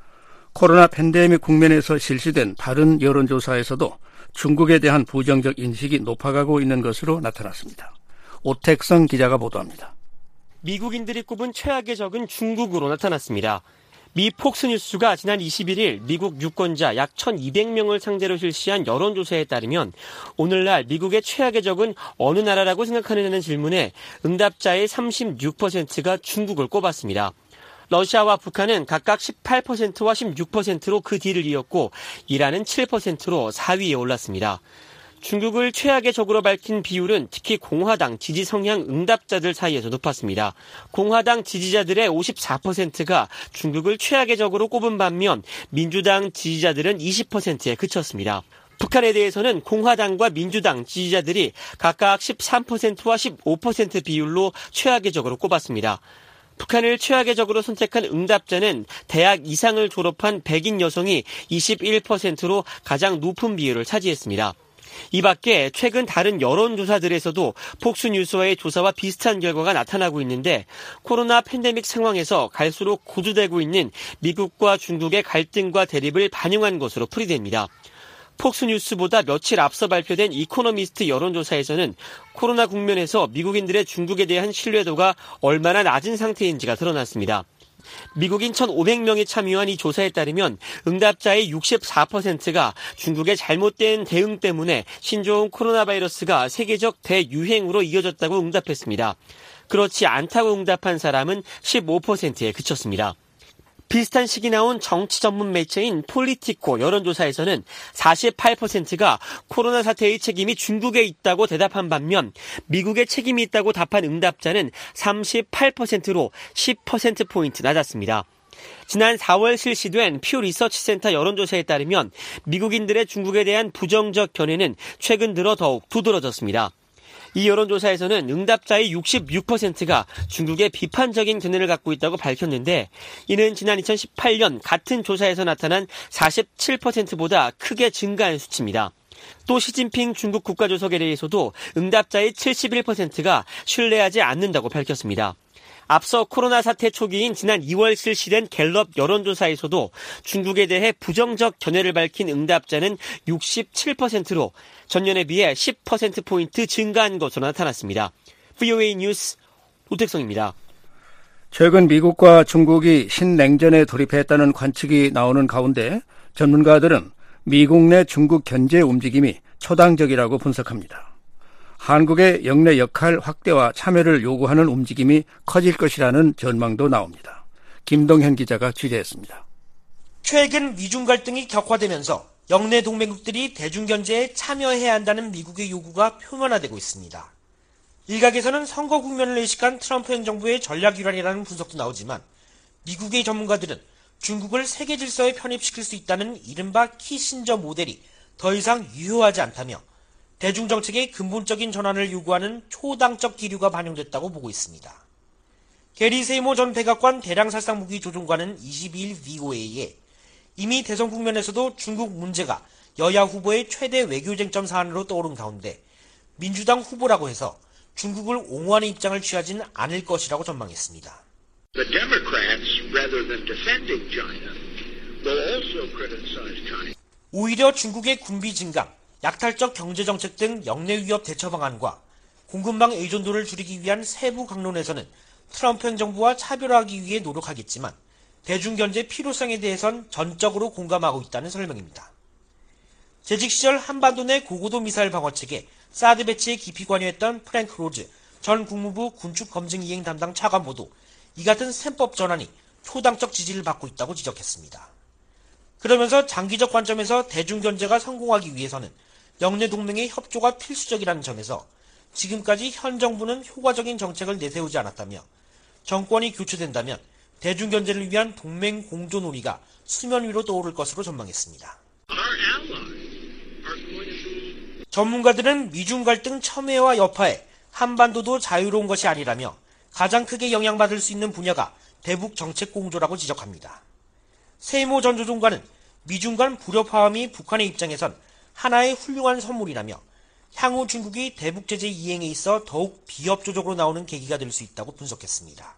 코로나 팬데믹 국면에서 실시된 다른 여론조사에서도 중국에 대한 부정적 인식이 높아가고 있는 것으로 나타났습니다. 오택성 기자가 보도합니다. 미국인들이 꼽은 최악의 적은 중국으로 나타났습니다. 미 폭스뉴스가 지난 21일 미국 유권자 약 1,200명을 상대로 실시한 여론조사에 따르면 오늘날 미국의 최악의 적은 어느 나라라고 생각하느냐는 질문에 응답자의 36%가 중국을 꼽았습니다. 러시아와 북한은 각각 18%와 16%로 그 뒤를 이었고 이란은 7%로 4위에 올랐습니다. 중국을 최악의 적으로 밝힌 비율은 특히 공화당 지지 성향 응답자들 사이에서 높았습니다. 공화당 지지자들의 54%가 중국을 최악의 적으로 꼽은 반면 민주당 지지자들은 20%에 그쳤습니다. 북한에 대해서는 공화당과 민주당 지지자들이 각각 13%와 15% 비율로 최악의 적으로 꼽았습니다. 북한을 최악의 적으로 선택한 응답자는 대학 이상을 졸업한 백인 여성이 21%로 가장 높은 비율을 차지했습니다. 이 밖에 최근 다른 여론조사들에서도 폭스뉴스와의 조사와 비슷한 결과가 나타나고 있는데 코로나 팬데믹 상황에서 갈수록 고조되고 있는 미국과 중국의 갈등과 대립을 반영한 것으로 풀이됩니다. 폭스뉴스보다 며칠 앞서 발표된 이코노미스트 여론조사에서는 코로나 국면에서 미국인들의 중국에 대한 신뢰도가 얼마나 낮은 상태인지가 드러났습니다. 미국인 1,500명이 참여한 이 조사에 따르면 응답자의 64%가 중국의 잘못된 대응 때문에 신종 코로나 바이러스가 세계적 대유행으로 이어졌다고 응답했습니다. 그렇지 않다고 응답한 사람은 15%에 그쳤습니다. 비슷한 시기 나온 정치 전문 매체인 폴리티코 여론조사에서는 48%가 코로나 사태의 책임이 중국에 있다고 대답한 반면 미국의 책임이 있다고 답한 응답자는 38%로 10%포인트 낮았습니다. 지난 4월 실시된 퓨 리서치센터 여론조사에 따르면 미국인들의 중국에 대한 부정적 견해는 최근 들어 더욱 두드러졌습니다. 이 여론조사에서는 응답자의 66%가 중국에 비판적인 견해를 갖고 있다고 밝혔는데 이는 지난 2018년 같은 조사에서 나타난 47%보다 크게 증가한 수치입니다. 또 시진핑 중국 국가주석에 대해서도 응답자의 71%가 신뢰하지 않는다고 밝혔습니다. 앞서 코로나 사태 초기인 지난 2월 실시된 갤럽 여론조사에서도 중국에 대해 부정적 견해를 밝힌 응답자는 67%로 전년에 비해 10%포인트 증가한 것으로 나타났습니다. VOA 뉴스 오택성입니다. 최근 미국과 중국이 신냉전에 돌입했다는 관측이 나오는 가운데 전문가들은 미국 내 중국 견제 움직임이 초당적이라고 분석합니다. 한국의 영내 역할 확대와 참여를 요구하는 움직임이 커질 것이라는 전망도 나옵니다. 김동현 기자가 취재했습니다. 최근 미중 갈등이 격화되면서 영내 동맹국들이 대중견제에 참여해야 한다는 미국의 요구가 표면화되고 있습니다. 일각에서는 선거 국면을 의식한 트럼프 행정부의 전략일환이라는 분석도 나오지만 미국의 전문가들은 중국을 세계 질서에 편입시킬 수 있다는 이른바 키신저 모델이 더 이상 유효하지 않다며 대중정책의 근본적인 전환을 요구하는 초당적 기류가 반영됐다고 보고 있습니다. 게리 세이모 전 백악관 대량살상무기 조종관은 22일 VOA에 이미 대선 국면에서도 중국 문제가 여야 후보의 최대 외교쟁점 사안으로 떠오른 가운데 민주당 후보라고 해서 중국을 옹호하는 입장을 취하지는 않을 것이라고 전망했습니다. The Democrats, rather than defending China, will also criticize China. 오히려 중국의 군비 증강, 약탈적 경제정책 등 영내 위협 대처 방안과 공급망 의존도를 줄이기 위한 세부 강론에서는 트럼프 행정부와 차별화하기 위해 노력하겠지만 대중견제 필요성에 대해선 전적으로 공감하고 있다는 설명입니다. 재직 시절 한반도 내 고고도 미사일 방어체계 사드 배치에 깊이 관여했던 프랭크 로즈 전 국무부 군축검증이행 담당 차관보도 이 같은 셈법 전환이 초당적 지지를 받고 있다고 지적했습니다. 그러면서 장기적 관점에서 대중견제가 성공하기 위해서는 영내 동맹의 협조가 필수적이라는 점에서 지금까지 현 정부는 효과적인 정책을 내세우지 않았다며 정권이 교체된다면 대중견제를 위한 동맹 공조 논의가 수면 위로 떠오를 것으로 전망했습니다. Our allies 전문가들은 미중 갈등 첨예와 여파에 한반도도 자유로운 것이 아니라며 가장 크게 영향받을 수 있는 분야가 대북 정책 공조라고 지적합니다. 세이모 전 조종관은 미중 간 불협화음이 북한의 입장에선 하나의 훌륭한 선물이라며 향후 중국이 대북 제재 이행에 있어 더욱 비협조적으로 나오는 계기가 될 수 있다고 분석했습니다.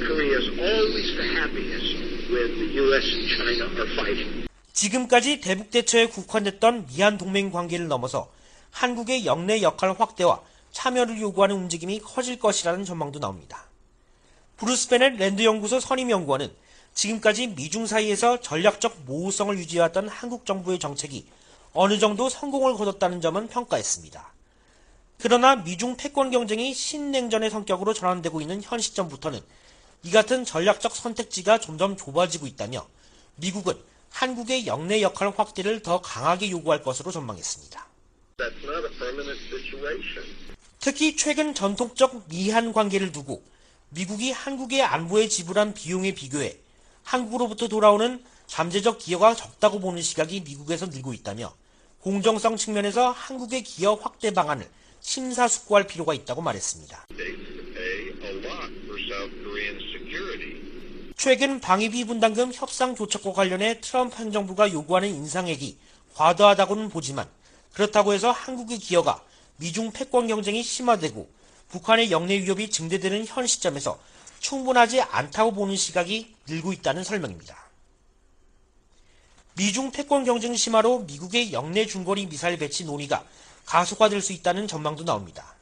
지금까지 대북 대처에 국한됐던 미한 동맹 관계를 넘어서 한국의 영내 역할 확대와 참여를 요구하는 움직임이 커질 것이라는 전망도 나옵니다. 브루스 베넷 랜드 연구소 선임 연구원은 지금까지 미중 사이에서 전략적 모호성을 유지해왔던 한국 정부의 정책이 어느 정도 성공을 거뒀다는 점은 평가했습니다. 그러나 미중 패권 경쟁이 신냉전의 성격으로 전환되고 있는 현 시점부터는 이 같은 전략적 선택지가 점점 좁아지고 있다며 미국은 한국의 영내 역할 확대를 더 강하게 요구할 것으로 전망했습니다. 특히 최근 전통적 미한 관계를 두고 미국이 한국의 안보에 지불한 비용에 비교해 한국으로부터 돌아오는 잠재적 기여가 적다고 보는 시각이 미국에서 늘고 있다며 공정성 측면에서 한국의 기여 확대 방안을 심사숙고할 필요가 있다고 말했습니다. 최근 방위비 분담금 협상 조척과 관련해 트럼프 행정부가 요구하는 인상액이 과도하다고는 보지만 그렇다고 해서 한국의 기여가 미중 패권 경쟁이 심화되고 북한의 영내 위협이 증대되는 현 시점에서 충분하지 않다고 보는 시각이 늘고 있다는 설명입니다. 미중 패권 경쟁 심화로 미국의 영내 중거리 미사일 배치 논의가 가속화될 수 있다는 전망도 나옵니다.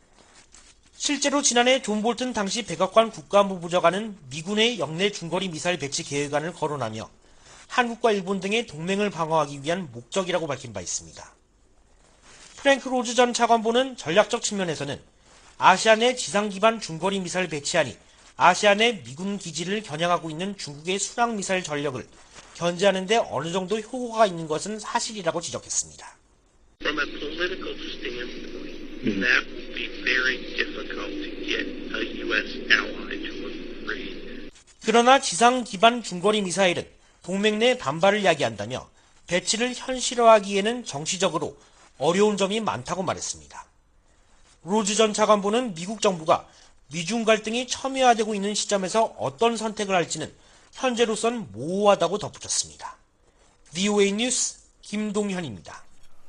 실제로 지난해 존 볼튼 당시 백악관 국가안보부장관은 미군의 영내 중거리 미사일 배치 계획안을 거론하며 한국과 일본 등의 동맹을 방어하기 위한 목적이라고 밝힌 바 있습니다. 프랭크 로즈 전 차관보는 전략적 측면에서는 아시아내 지상 기반 중거리 미사일 배치안이 아시아내 미군 기지를 겨냥하고 있는 중국의 순항 미사일 전력을 견제하는 데 어느 정도 효과가 있는 것은 사실이라고 지적했습니다. From a political standpoint, that will be very difficult to get a U.S. ally to agree. 그러나 지상 기반 중거리 미사일은 동맹 내 반발을 야기한다며 배치를 현실화하기에는 정치적으로 어려운 점이 많다고 말했습니다. 로즈 전 차관보는 미국 정부가 미중 갈등이 첨예화되고 있는 시점에서 어떤 선택을 할지는 현재로선 모호하다고 덧붙였습니다. VOA 뉴스 김동현입니다.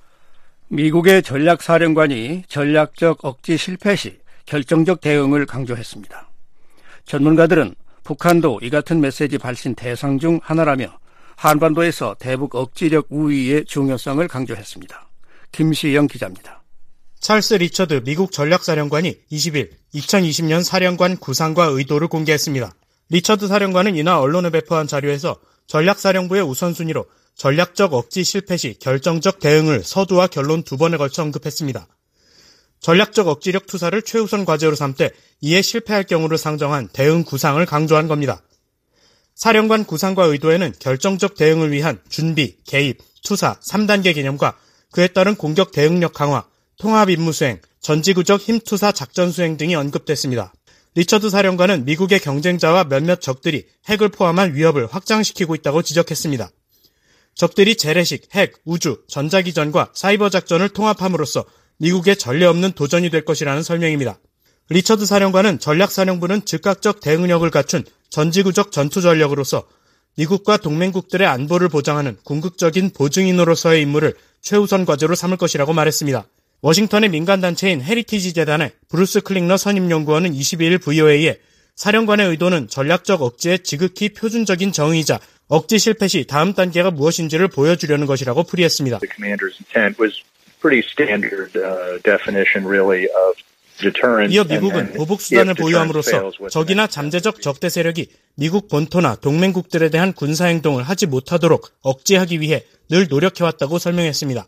미국의 전략사령관이 전략적 억지 실패 시 결정적 대응을 강조했습니다. 전문가들은 북한도 이 같은 메시지 발신 대상 중 하나라며 한반도에서 대북 억지력 우위의 중요성을 강조했습니다. 김시영 기자입니다. 찰스 리처드 미국 전략사령관이 20일 2020년 사령관 구상과 의도를 공개했습니다. 리처드 사령관은 이날 언론에 배포한 자료에서 전략사령부의 우선순위로 전략적 억지 실패 시 결정적 대응을 서두와 결론 두 번에 걸쳐 언급했습니다. 전략적 억지력 투사를 최우선 과제로 삼되 이에 실패할 경우를 상정한 대응 구상을 강조한 겁니다. 사령관 구상과 의도에는 결정적 대응을 위한 준비, 개입, 투사 3단계 개념과 그에 따른 공격 대응력 강화, 통합 임무 수행, 전지구적 힘 투사 작전 수행 등이 언급됐습니다. 리처드 사령관은 미국의 경쟁자와 몇몇 적들이 핵을 포함한 위협을 확장시키고 있다고 지적했습니다. 적들이 재래식, 핵, 우주, 전자기전과 사이버 작전을 통합함으로써 미국의 전례 없는 도전이 될 것이라는 설명입니다. 리처드 사령관은 전략사령부는 즉각적 대응력을 갖춘 전지구적 전투전력으로서 미국과 동맹국들의 안보를 보장하는 궁극적인 보증인으로서의 임무를 최우선 과제로 삼을 것이라고 말했습니다. 워싱턴의 민간단체인 헤리티지 재단의 브루스 클링러 선임연구원은 22일 VOA에 사령관의 의도는 전략적 억지의 지극히 표준적인 정의이자 억지 실패 시 다음 단계가 무엇인지를 보여주려는 것이라고 풀이했습니다. The commander's intent was pretty standard definition really of deterrence. 이어 미국은 보복 수단을 보유함으로써 적이나 잠재적 적대 세력이 미국 본토나 동맹국들에 대한 군사 행동을 하지 못하도록 억제하기 위해 늘 노력해왔다고 설명했습니다.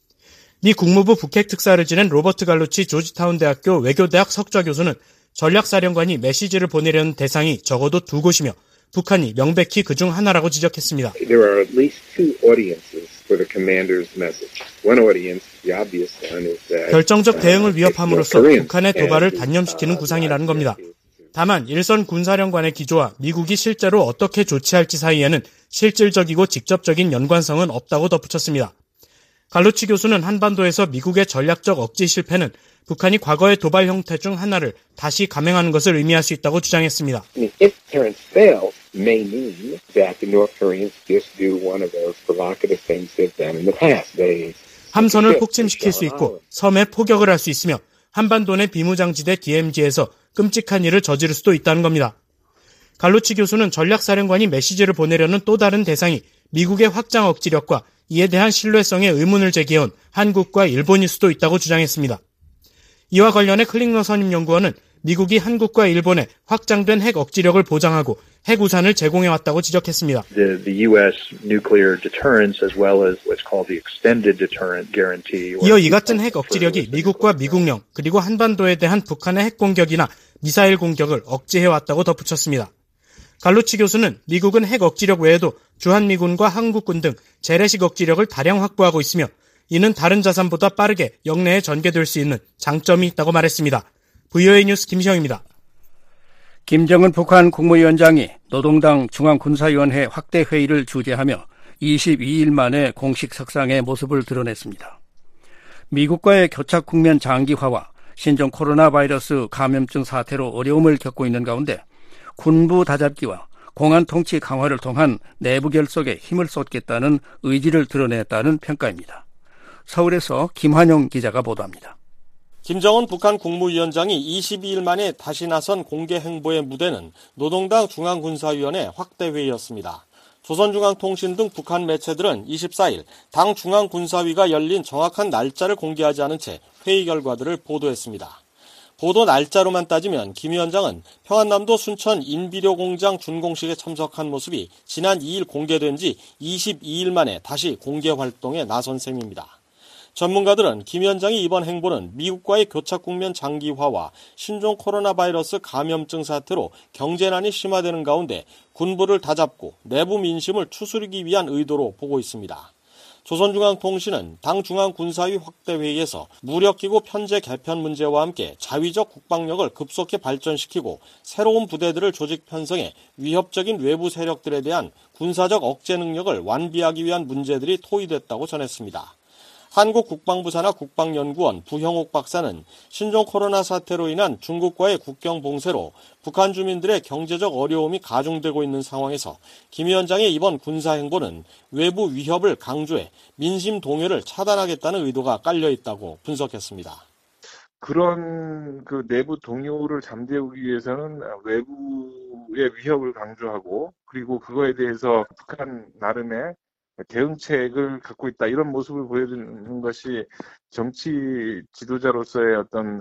미 국무부 북핵 특사를 지낸 로버트 갈루치 조지타운 대학교 외교대학 석좌 교수는 전략사령관이 메시지를 보내려는 대상이 적어도 두 곳이며 북한이 명백히 그중 하나라고 지적했습니다. There are at least two audiences for the commander's message. One audience, the obvious one, is that 결정적 대응을 위협함으로써 북한의 도발을 단념시키는 구상이라는 겁니다. 다만 일선 군사령관의 기조와 미국이 실제로 어떻게 조치할지 사이에는 실질적이고 직접적인 연관성은 없다고 덧붙였습니다. 갈루치 교수는 한반도에서 미국의 전략적 억지 실패는 북한이 과거의 도발 형태 중 하나를 다시 감행하는 것을 의미할 수 있다고 주장했습니다. If deterrence fails, may mean that the North Koreans just do one of those provocative things they've done in the past. 함선을 폭침시킬 수 있고 섬에 포격을 할 수 있으며 한반도 내 비무장지대 DMZ에서 끔찍한 일을 저지를 수도 있다는 겁니다. 갈루치 교수는 전략사령관이 메시지를 보내려는 또 다른 대상이 미국의 확장 억지력과 이에 대한 신뢰성에 의문을 제기해온 한국과 일본일 수도 있다고 주장했습니다. 이와 관련해 클링너 선임연구원은 미국이 한국과 일본에 확장된 핵 억지력을 보장하고 핵 우산을 제공해왔다고 지적했습니다. The U.S. nuclear deterrence as well as what's called the extended deterrent guarantee. 이어 이 같은 핵 억지력이 미국과 미국령 그리고 한반도에 대한 북한의 핵 공격이나 미사일 공격을 억제해왔다고 덧붙였습니다. 갈루치 교수는 미국은 핵 억지력 외에도 주한미군과 한국군 등 재래식 억지력을 다량 확보하고 있으며 이는 다른 자산보다 빠르게 영내에 전개될 수 있는 장점이 있다고 말했습니다. VOA 뉴스 김시영입니다. 김정은 북한 국무위원장이 노동당 중앙군사위원회 확대 회의를 주재하며 22일 만에 공식 석상의 모습을 드러냈습니다. 미국과의 교착 국면 장기화와 신종 코로나 바이러스 감염증 사태로 어려움을 겪고 있는 가운데 군부 다잡기와 공안 통치 강화를 통한 내부 결속에 힘을 쏟겠다는 의지를 드러냈다는 평가입니다. 서울에서 김환영 기자가 보도합니다. 김정은 북한 국무위원장이 22일 만에 다시 나선 공개 행보의 무대는 노동당 중앙군사위원회 확대회의였습니다. 조선중앙통신 등 북한 매체들은 24일 당 중앙군사위가 열린 정확한 날짜를 공개하지 않은 채 회의 결과들을 보도했습니다. 보도 날짜로만 따지면 김 위원장은 평안남도 순천 인비료 공장 준공식에 참석한 모습이 지난 2일 공개된 지 22일 만에 다시 공개 활동에 나선 셈입니다. 전문가들은 김 위원장의 이번 행보는 미국과의 교착 국면 장기화와 신종 코로나 바이러스 감염증 사태로 경제난이 심화되는 가운데 군부를 다잡고 내부 민심을 추스르기 위한 의도로 보고 있습니다. 조선중앙통신은 당 중앙군사위 확대회의에서 무력기구 편제 개편 문제와 함께 자위적 국방력을 급속히 발전시키고 새로운 부대들을 조직 편성해 위협적인 외부 세력들에 대한 군사적 억제 능력을 완비하기 위한 문제들이 토의됐다고 전했습니다. 한국국방부 산하 국방연구원 부형옥 박사는 신종 코로나 사태로 인한 중국과의 국경 봉쇄로 북한 주민들의 경제적 어려움이 가중되고 있는 상황에서 김 위원장의 이번 군사 행보는 외부 위협을 강조해 민심 동요를 차단하겠다는 의도가 깔려 있다고 분석했습니다. 그런 내부 동요를 잠재우기 위해서는 외부의 위협을 강조하고 그리고 그거에 대해서 북한 나름의 대응책을 갖고 있다 이런 모습을 보여주는 것이 정치 지도자로서의 어떤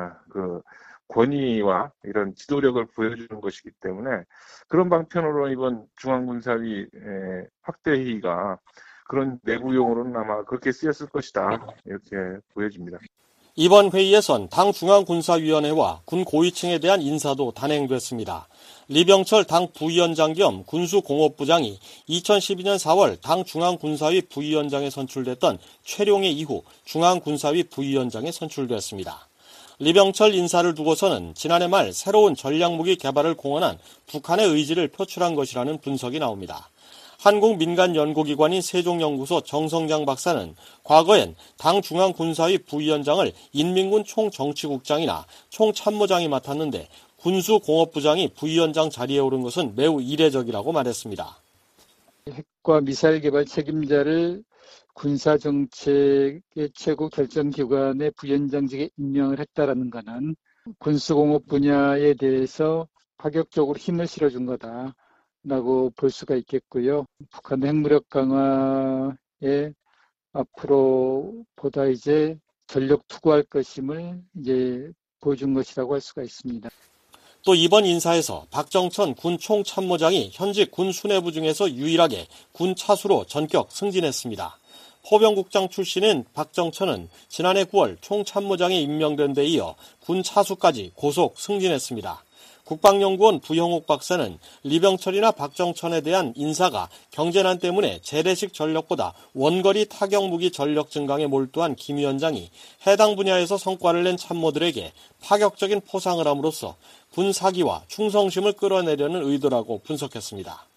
권위와 이런 지도력을 보여주는 것이기 때문에 그런 방편으로 이번 중앙군사위 확대회의가 그런 내부용으로는 아마 그렇게 쓰였을 것이다 이렇게 보여집니다. 이번 회의에선 당 중앙군사위원회와 군 고위층에 대한 인사도 단행됐습니다. 리병철 당 부위원장 겸 군수공업부장이 2012년 4월 당 중앙군사위 부위원장에 선출됐던 최룡해 이후 중앙군사위 부위원장에 선출됐습니다. 리병철 인사를 두고서는 지난해 말 새로운 전략무기 개발을 공언한 북한의 의지를 표출한 것이라는 분석이 나옵니다. 한국 민간 연구기관인 세종연구소 정성장 박사는 과거엔 당 중앙군사위 부위원장을 인민군 총정치국장이나 총참모장이 맡았는데 군수공업부장이 부위원장 자리에 오른 것은 매우 이례적이라고 말했습니다. 핵과 미사일 개발 책임자를 군사정책의 최고 결정기관의 부위원장직에 임명을 했다라는 것은 군수공업 분야에 대해서 파격적으로 힘을 실어준 거다라고 볼 수가 있겠고요. 북한의 핵무력 강화에 앞으로 보다 이제 전력 투구할 것임을 이제 보여준 것이라고 할 수가 있습니다. 또 이번 인사에서 박정천 군 총참모장이 현직 군 수뇌부 중에서 유일하게 군 차수로 전격 승진했습니다. 포병국장 출신인 박정천은 지난해 9월 총참모장에 임명된 데 이어 군 차수까지 고속 승진했습니다. 국방연구원 부형옥 박사는 리병철이나 박정천에 대한 인사가 경제난 때문에 재래식 전력보다 원거리 타격무기 전력 증강에 몰두한 김 위원장이 해당 분야에서 성과를 낸 참모들에게 파격적인 포상을 함으로써 군 사기와 충성심을 끌어내려는 의도라고 분석했습니다.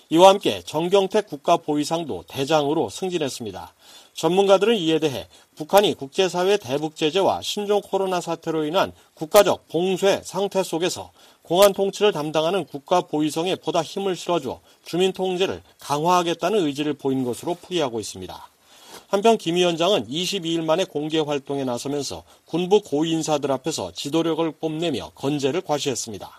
이와 함께 정경택 국가보위상도 대장으로 승진했습니다. 전문가들은 이에 대해 북한이 국제사회 대북 제재와 신종 코로나 사태로 인한 국가적 봉쇄 상태 속에서 공안 통치를 담당하는 국가보위성에 보다 힘을 실어줘 주민 통제를 강화하겠다는 의지를 보인 것으로 풀이하고 있습니다. 한편 김 위원장은 22일 만에 공개 활동에 나서면서 군부 고위 인사들 앞에서 지도력을 뽐내며 건재를 과시했습니다.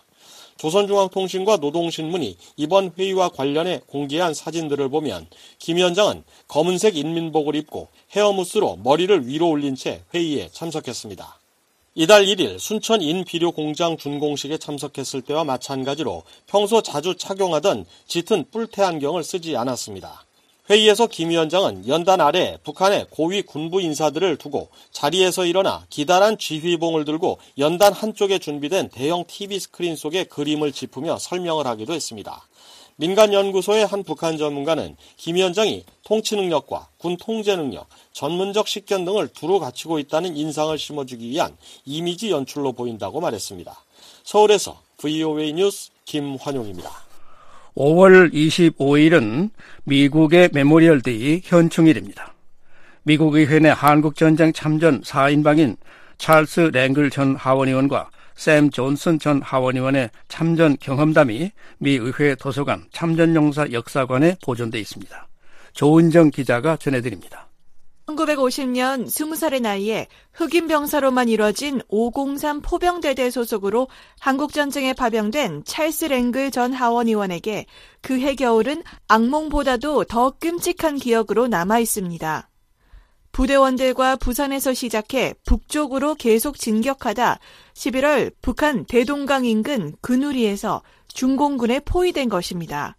조선중앙통신과 노동신문이 이번 회의와 관련해 공개한 사진들을 보면 김 위원장은 검은색 인민복을 입고 헤어무스로 머리를 위로 올린 채 회의에 참석했습니다. 이달 1일 순천 인비료공장 준공식에 참석했을 때와 마찬가지로 평소 자주 착용하던 짙은 뿔테 안경을 쓰지 않았습니다. 회의에서 김 위원장은 연단 아래 북한의 고위 군부 인사들을 두고 자리에서 일어나 기다란 지휘봉을 들고 연단 한쪽에 준비된 대형 TV 스크린 속에 그림을 짚으며 설명을 하기도 했습니다. 민간연구소의 한 북한 전문가는 김 위원장이 통치 능력과 군 통제 능력, 전문적 식견 등을 두루 갖추고 있다는 인상을 심어주기 위한 이미지 연출로 보인다고 말했습니다. 서울에서 VOA 뉴스 김환용입니다. 5월 25일은 미국의 메모리얼 데이 현충일입니다. 미국 의회 내 한국전쟁 참전 4인방인 찰스 랭글 전 하원의원과 샘 존슨 전 하원의원의 참전 경험담이 미 의회 도서관 참전용사 역사관에 보존돼 있습니다. 조은정 기자가 전해드립니다. 1950년 20살의 나이에 흑인 병사로만 이뤄진 503 포병대대 소속으로 한국전쟁에 파병된 찰스 랭글 전 하원의원에게 그해 겨울은 악몽보다도 더 끔찍한 기억으로 남아 있습니다. 부대원들과 부산에서 시작해 북쪽으로 계속 진격하다 11월 북한 대동강 인근 근우리에서 중공군에 포위된 것입니다.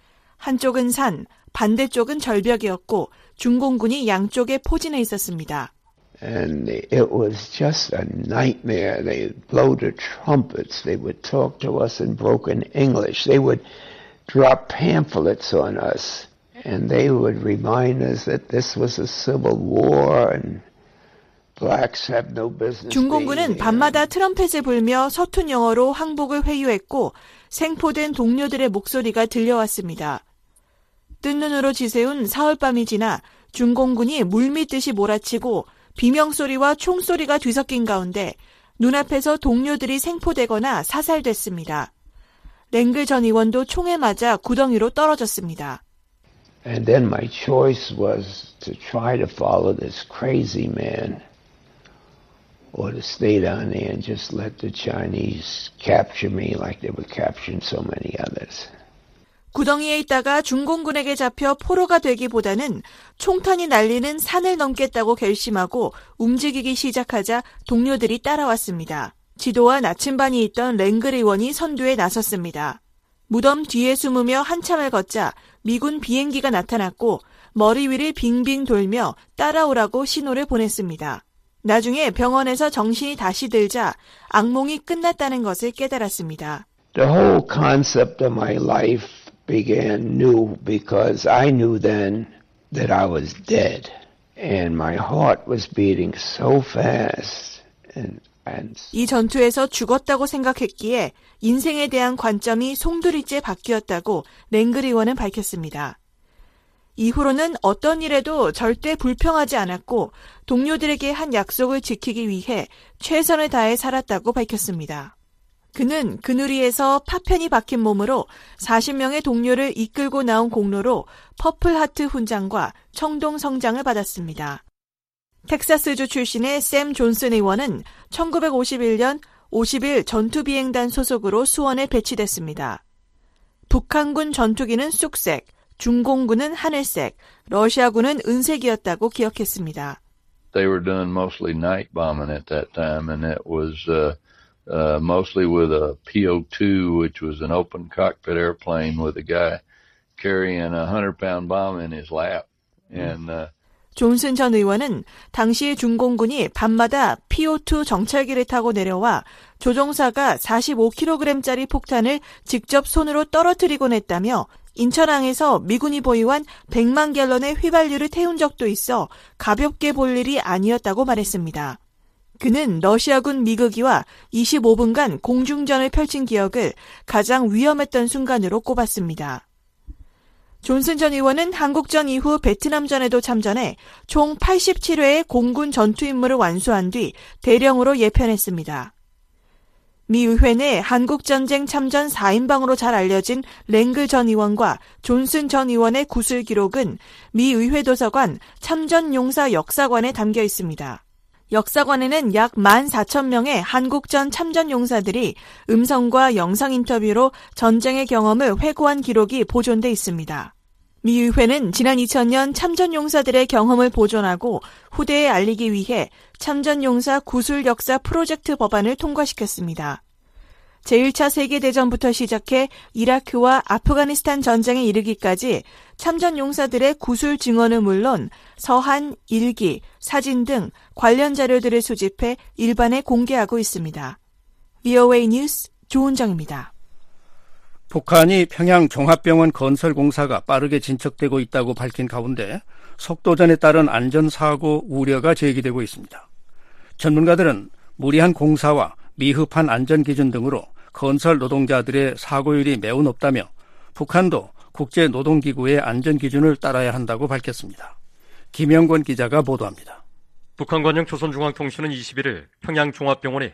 한쪽은 산, 반대쪽은 절벽이었고 중공군이 양쪽에 포진해 있었습니다. And it was just a nightmare. They would blow the trumpets. They would talk to us in broken English. They would drop pamphlets on us. And they would remind us that this was a civil war and blacks have no business. 중공군은 밤마다 트럼펫을 불며 서툰 영어로 항복을 회유했고 생포된 동료들의 목소리가 들려왔습니다. 뜬 눈으로 지새운 사흘밤이 지나 중공군이 물밀듯이 몰아치고 비명소리와 총소리가 뒤섞인 가운데 눈앞에서 동료들이 생포되거나 사살됐습니다. 랭글 전 의원도 총에 맞아 구덩이로 떨어졌습니다. And then my choice was to try to follow this crazy man or to stay down there and just let the Chinese capture me like they were capturing so many others. 구덩이에 있다가 중공군에게 잡혀 포로가 되기보다는 총탄이 날리는 산을 넘겠다고 결심하고 움직이기 시작하자 동료들이 따라왔습니다. 지도와 나침반이 있던 랭글 의원이 선두에 나섰습니다. 무덤 뒤에 숨으며 한참을 걷자 미군 비행기가 나타났고 머리 위를 빙빙 돌며 따라오라고 신호를 보냈습니다. 나중에 병원에서 정신이 다시 들자 악몽이 끝났다는 것을 깨달았습니다. The whole concept of my life began new because I knew then that I was dead and my heart was beating so fast and 이 전투에서 죽었다고 생각했기에 인생에 대한 관점이 송두리째 바뀌었다고 랭글 의원은 밝혔습니다. 이후로는 어떤 일에도 절대 불평하지 않았고 동료들에게 한 약속을 지키기 위해 최선을 다해 살았다고 밝혔습니다. 그는 그누리에서 파편이 박힌 몸으로 40명의 동료를 이끌고 나온 공로로 퍼플하트 훈장과 청동 성장을 받았습니다. 텍사스주 출신의 샘 존슨 의원은 1951년 50일 전투비행단 소속으로 수원에 배치됐습니다. 북한군 전투기는 쑥색, 중공군은 하늘색, 러시아군은 은색이었다고 기억했습니다. They were doing mostly night bombing at that time, and it was mostly with a PO-2, which was an open cockpit airplane with a guy carrying a 100-pound bomb in his lap. And 존슨 전 의원은 당시 중공군이 밤마다 PO2 정찰기를 타고 내려와 조종사가 45kg짜리 폭탄을 직접 손으로 떨어뜨리곤 했다며 인천항에서 미군이 보유한 100만 갤런의 휘발유를 태운 적도 있어 가볍게 볼 일이 아니었다고 말했습니다. 그는 러시아군 미그기와 25분간 공중전을 펼친 기억을 가장 위험했던 순간으로 꼽았습니다. 존슨 전 의원은 한국전 이후 베트남전에도 참전해 총 87회의 공군 전투 임무를 완수한 뒤 대령으로 예편했습니다. 미 의회 내 한국전쟁 참전 4인방으로 잘 알려진 랭그 전 의원과 존슨 전 의원의 구술 기록은 미 의회 도서관 참전용사 역사관에 담겨 있습니다. 역사관에는 약 14,000명의 한국전 참전용사들이 음성과 영상 인터뷰로 전쟁의 경험을 회고한 기록이 보존돼 있습니다. 미 의회는 지난 2000년 참전용사들의 경험을 보존하고 후대에 알리기 위해 참전용사 구술 역사 프로젝트 법안을 통과시켰습니다. 제1차 세계대전부터 시작해 이라크와 아프가니스탄 전쟁에 이르기까지 참전용사들의 구술 증언은 물론 서한, 일기, 사진 등 관련 자료들을 수집해 일반에 공개하고 있습니다. VOA 뉴스 조은정입니다. 북한이 평양 종합병원 건설 공사가 빠르게 진척되고 있다고 밝힌 가운데 속도전에 따른 안전사고 우려가 제기되고 있습니다. 전문가들은 무리한 공사와 미흡한 안전기준 등으로 건설 노동자들의 사고율이 매우 높다며 북한도 국제노동기구의 안전기준을 따라야 한다고 밝혔습니다. 김영권 기자가 보도합니다. 북한 관영 조선중앙통신은 21일 평양 종합병원이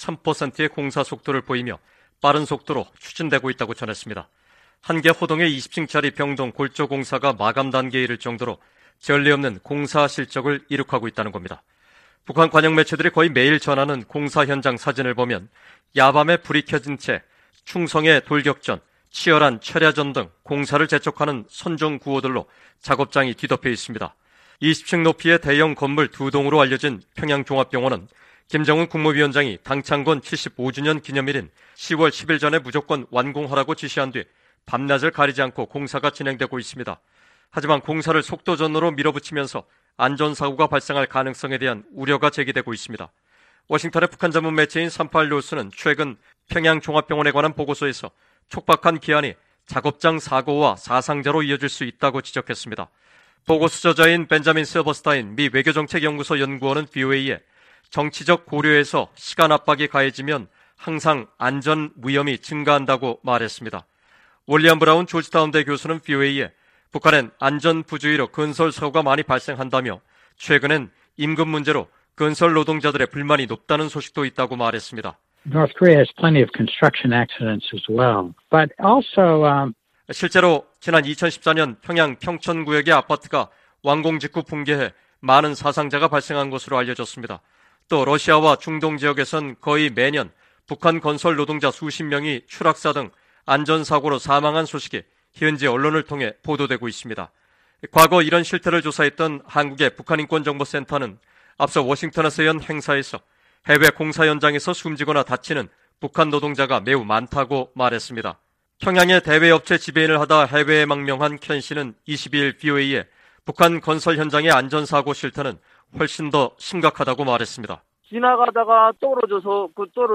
73%의 공사 속도를 보이며 빠른 속도로 추진되고 있다고 전했습니다. 한개 호동의 20층짜리 병동 골조 공사가 마감 단계에 이를 정도로 전례 없는 공사 실적을 이룩하고 있다는 겁니다. 북한 관영 매체들이 거의 매일 전하는 공사 현장 사진을 보면 야밤에 불이 켜진 채 충성의 돌격전, 치열한 철야전 등 공사를 재촉하는 선종 구호들로 작업장이 뒤덮여 있습니다. 20층 높이의 대형 건물 2동으로 알려진 평양종합병원은 김정은 국무위원장이 당창건 75주년 기념일인 10월 10일 전에 무조건 완공하라고 지시한 뒤 밤낮을 가리지 않고 공사가 진행되고 있습니다. 하지만 공사를 속도전으로 밀어붙이면서 안전사고가 발생할 가능성에 대한 우려가 제기되고 있습니다. 워싱턴의 북한 전문 매체인 38뉴스는 최근 평양종합병원에 관한 보고서에서 촉박한 기한이 작업장 사고와 사상자로 이어질 수 있다고 지적했습니다. 보고서 저자인 벤자민 실버스타인 미 외교정책연구소 연구원은 VOA에 정치적 고려에서 시간 압박이 가해지면 항상 안전 위험이 증가한다고 말했습니다. 윌리엄 브라운 조지타운대 교수는 VOA에 북한엔 안전 부주의로 건설 사고가 많이 발생한다며 최근엔 임금 문제로 건설 노동자들의 불만이 높다는 소식도 있다고 말했습니다. North Korea has plenty of construction accidents as well. But also, 실제로 지난 2014년 평양 평천구역의 아파트가 완공 직후 붕괴해 많은 사상자가 발생한 것으로 알려졌습니다. 또 러시아와 중동 지역에선 거의 매년 북한 건설 노동자 수십 명이 추락사 등 안전사고로 사망한 소식이 현지 언론을 통해 보도되고 있습니다. 과거 이런 실태를 조사했던 한국의 북한인권정보센터는 앞서 워싱턴에서 연 행사에서 해외 공사 현장에서 숨지거나 다치는 북한 노동자가 매우 많다고 말했습니다. 평양의 대외업체 지배인을 하다 해외에 망명한 켄 씨는 22일 VOA에 북한 건설 현장의 안전사고 실태는 훨씬 더 심각하다고 말했습니다. 지나가다가 떨어져서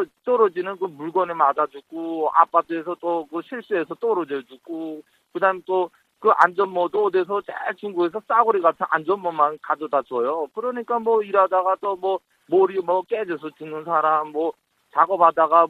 떨어지는 그 물건에 맞아 죽고 아파트에서 또 그 실수해서 떨어져 죽고 그다음 또 그 안전모도 어디서 제일 중국에서 싸구리 같은 안전모만 가져다 줘요. 그러니까 뭐 일하다가 또 뭐 머리 깨져서 죽는 사람 뭐 작업하다가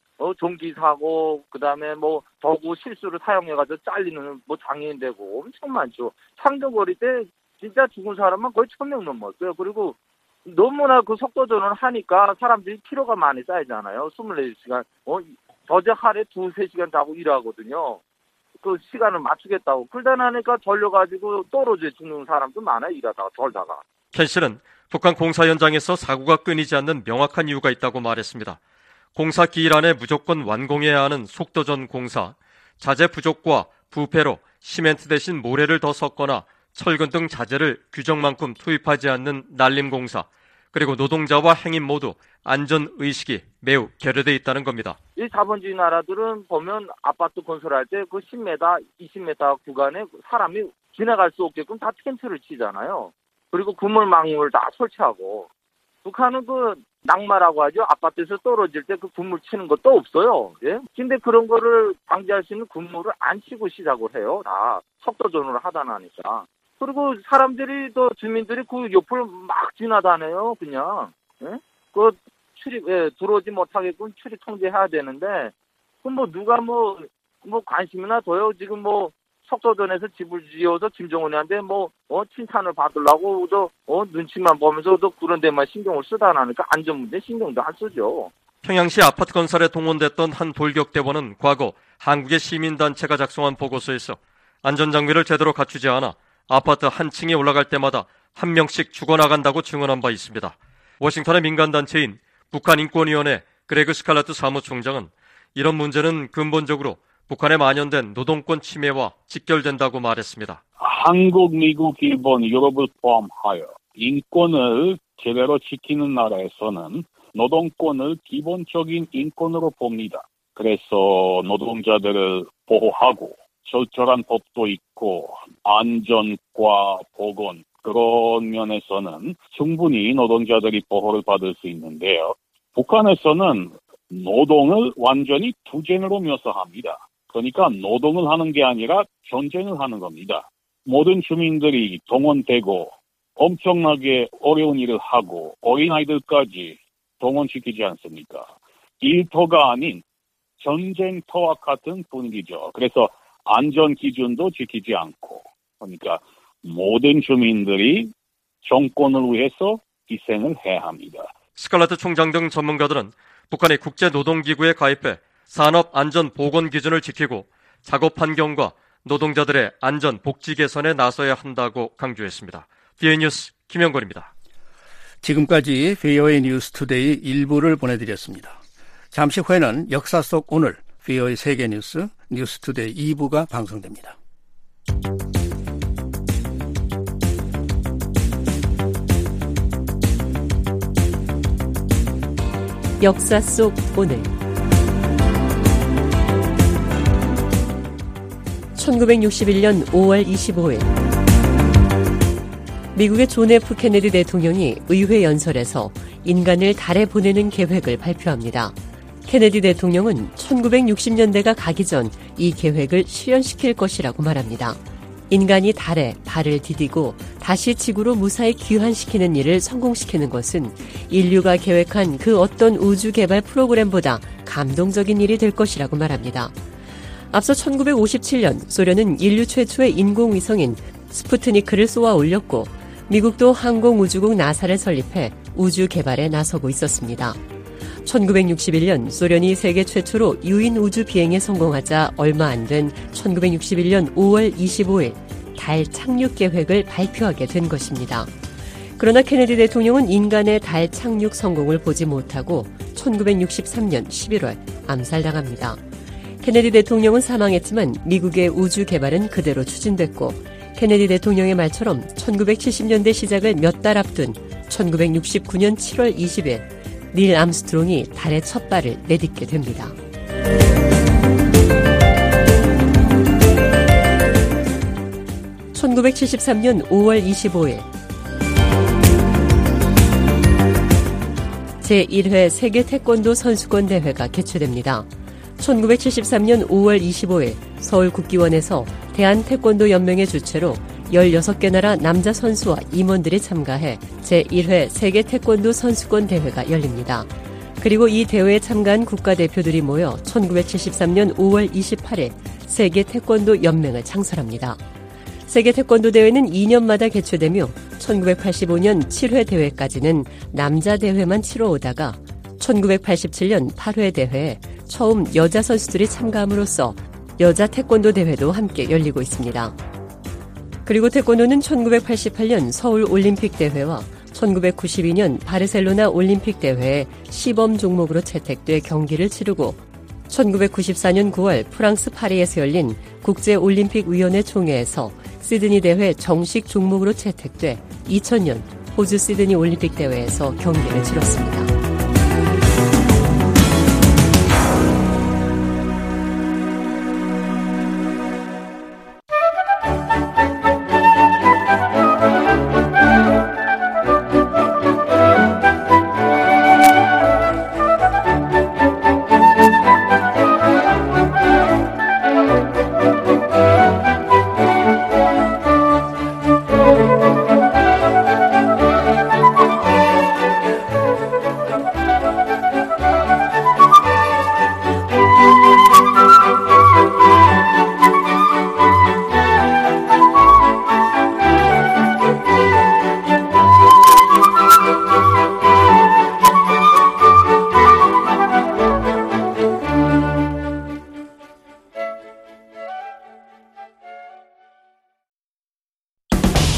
전기 사고 그다음에 뭐 도구 실수를 사용해가지고 잘리는 뭐 장애인 되고 엄청 많죠. 창조거리 때 진짜 죽은 사람은 거의 1,000명 넘었어요. 그리고 너무나 그 속도전을 하니까 사람들이 피로가 많이 쌓이잖아요. 24시간. 저녁 하루에 2-3시간 자고 일하거든요. 그 시간을 맞추겠다고. 그러다 나니까 절려가지고 떨어져 죽는 사람도 많아요. 일하다가 절다가. 켄 씨는 북한 공사 현장에서 사고가 끊이지 않는 명확한 이유가 있다고 말했습니다. 공사 기일 안에 무조건 완공해야 하는 속도전 공사, 자재 부족과 부패로 시멘트 대신 모래를 더 섞거나 철근 등 자재를 규정만큼 투입하지 않는 날림 공사, 그리고 노동자와 행인 모두 안전의식이 매우 결여되어 있다는 겁니다. 이 자본주의 나라들은 보면 아파트 건설할 때 그 10m, 20m 구간에 사람이 지나갈 수 없게끔 다 텐트를 치잖아요. 그리고 그물망을 다 설치하고. 북한은 그 낙마라고 하죠. 아파트에서 떨어질 때 그 그물 치는 것도 없어요. 예? 근데 그런 거를 방지할 수 있는 그물을 안 치고 시작을 해요. 다 속도전으로 하다 나니까. 그리고 사람들이 또 주민들이 그 옆을 막 지나다녀요. 그냥. 예? 그 들어오지 못하게끔 출입 통제해야 되는데 그 뭐 누가 뭐 관심이나 둬요. 지금 뭐 석도전에서 집을 지어서 김정은한테 칭찬을 받으려고 눈치만 보면서 그런 데만 신경을 쓰다 나니까 안전 문제 신경도 안 쓰죠. 평양시 아파트 건설에 동원됐던 한 돌격대원은 과거 한국의 시민단체가 작성한 보고서에서 안전장비를 제대로 갖추지 않아 아파트 한 층에 올라갈 때마다 한 명씩 죽어나간다고 증언한 바 있습니다. 워싱턴의 민간단체인 북한인권위원회 그레그 스칼라트 사무총장은 이런 문제는 근본적으로 북한에 만연된 노동권 침해와 직결된다고 말했습니다. 한국, 미국, 일본, 유럽을 포함하여 인권을 제대로 지키는 나라에서는 노동권을 기본적인 인권으로 봅니다. 그래서 노동자들을 보호하고 절절한 법도 있고 안전과 보건 그런 면에서는 충분히 노동자들이 보호를 받을 수 있는데요. 북한에서는 노동을 완전히 투쟁으로 묘사합니다. 그러니까 노동을 하는 게 아니라 전쟁을 하는 겁니다. 모든 주민들이 동원되고 엄청나게 어려운 일을 하고 어린아이들까지 동원시키지 않습니까? 일터가 아닌 전쟁터와 같은 분위기죠. 그래서 안전 기준도 지키지 않고 그러니까 모든 주민들이 정권을 위해서 희생을 해야 합니다. 스칼라트 총장 등 전문가들은 북한의 국제노동기구에 가입해 산업안전보건 기준을 지키고 작업 환경과 노동자들의 안전 복지 개선에 나서야 한다고 강조했습니다. VOA 뉴스 김영걸입니다. 지금까지 VOA 뉴스 투데이 1부를 보내드렸습니다. 잠시 후에는 역사 속 오늘 VOA 세계뉴스 뉴스 투데이 2부가 방송됩니다. 역사 속 오늘 1961년 5월 25일 미국의 존 F 케네디 대통령이 의회 연설에서 인간을 달에 보내는 계획을 발표합니다. 케네디 대통령은 1960년대가 가기 전 이 계획을 실현시킬 것이라고 말합니다. 인간이 달에 발을 디디고 다시 지구로 무사히 귀환시키는 일을 성공시키는 것은 인류가 계획한 그 어떤 우주 개발 프로그램보다 감동적인 일이 될 것이라고 말합니다. 앞서 1957년 소련은 인류 최초의 인공위성인 스푸트니크를 쏘아 올렸고 미국도 항공우주국 나사를 설립해 우주 개발에 나서고 있었습니다. 1961년 소련이 세계 최초로 유인 우주 비행에 성공하자 얼마 안 된 1961년 5월 25일 달 착륙 계획을 발표하게 된 것입니다. 그러나 케네디 대통령은 인간의 달 착륙 성공을 보지 못하고 1963년 11월 암살당합니다. 케네디 대통령은 사망했지만 미국의 우주 개발은 그대로 추진됐고 케네디 대통령의 말처럼 1970년대 시작을 몇 달 앞둔 1969년 7월 20일 닐 암스트롱이 달에 첫 발을 내딛게 됩니다. (1973년 5월 25일) 제1회 세계 태권도 선수권 대회가 개최됩니다. 1973년 5월 25일 서울 국기원에서 대한태권도연맹의 주최로 16개 나라 남자 선수와 임원들이 참가해 제1회 세계 태권도 선수권 대회가 열립니다. 그리고 이 대회에 참가한 국가대표들이 모여 1973년 5월 28일 세계 태권도 연맹을 창설합니다. 세계 태권도 대회는 2년마다 개최되며 1985년 7회 대회까지는 남자 대회만 치러오다가 1987년 8회 대회에 처음 여자 선수들이 참가함으로써 여자 태권도 대회도 함께 열리고 있습니다. 그리고 태권도는 1988년 서울 올림픽 대회와 1992년 바르셀로나 올림픽 대회에 시범 종목으로 채택돼 경기를 치르고 1994년 9월 프랑스 파리에서 열린 국제올림픽위원회 총회에서 시드니 대회 정식 종목으로 채택돼 2000년 호주 시드니 올림픽 대회에서 경기를 치렀습니다.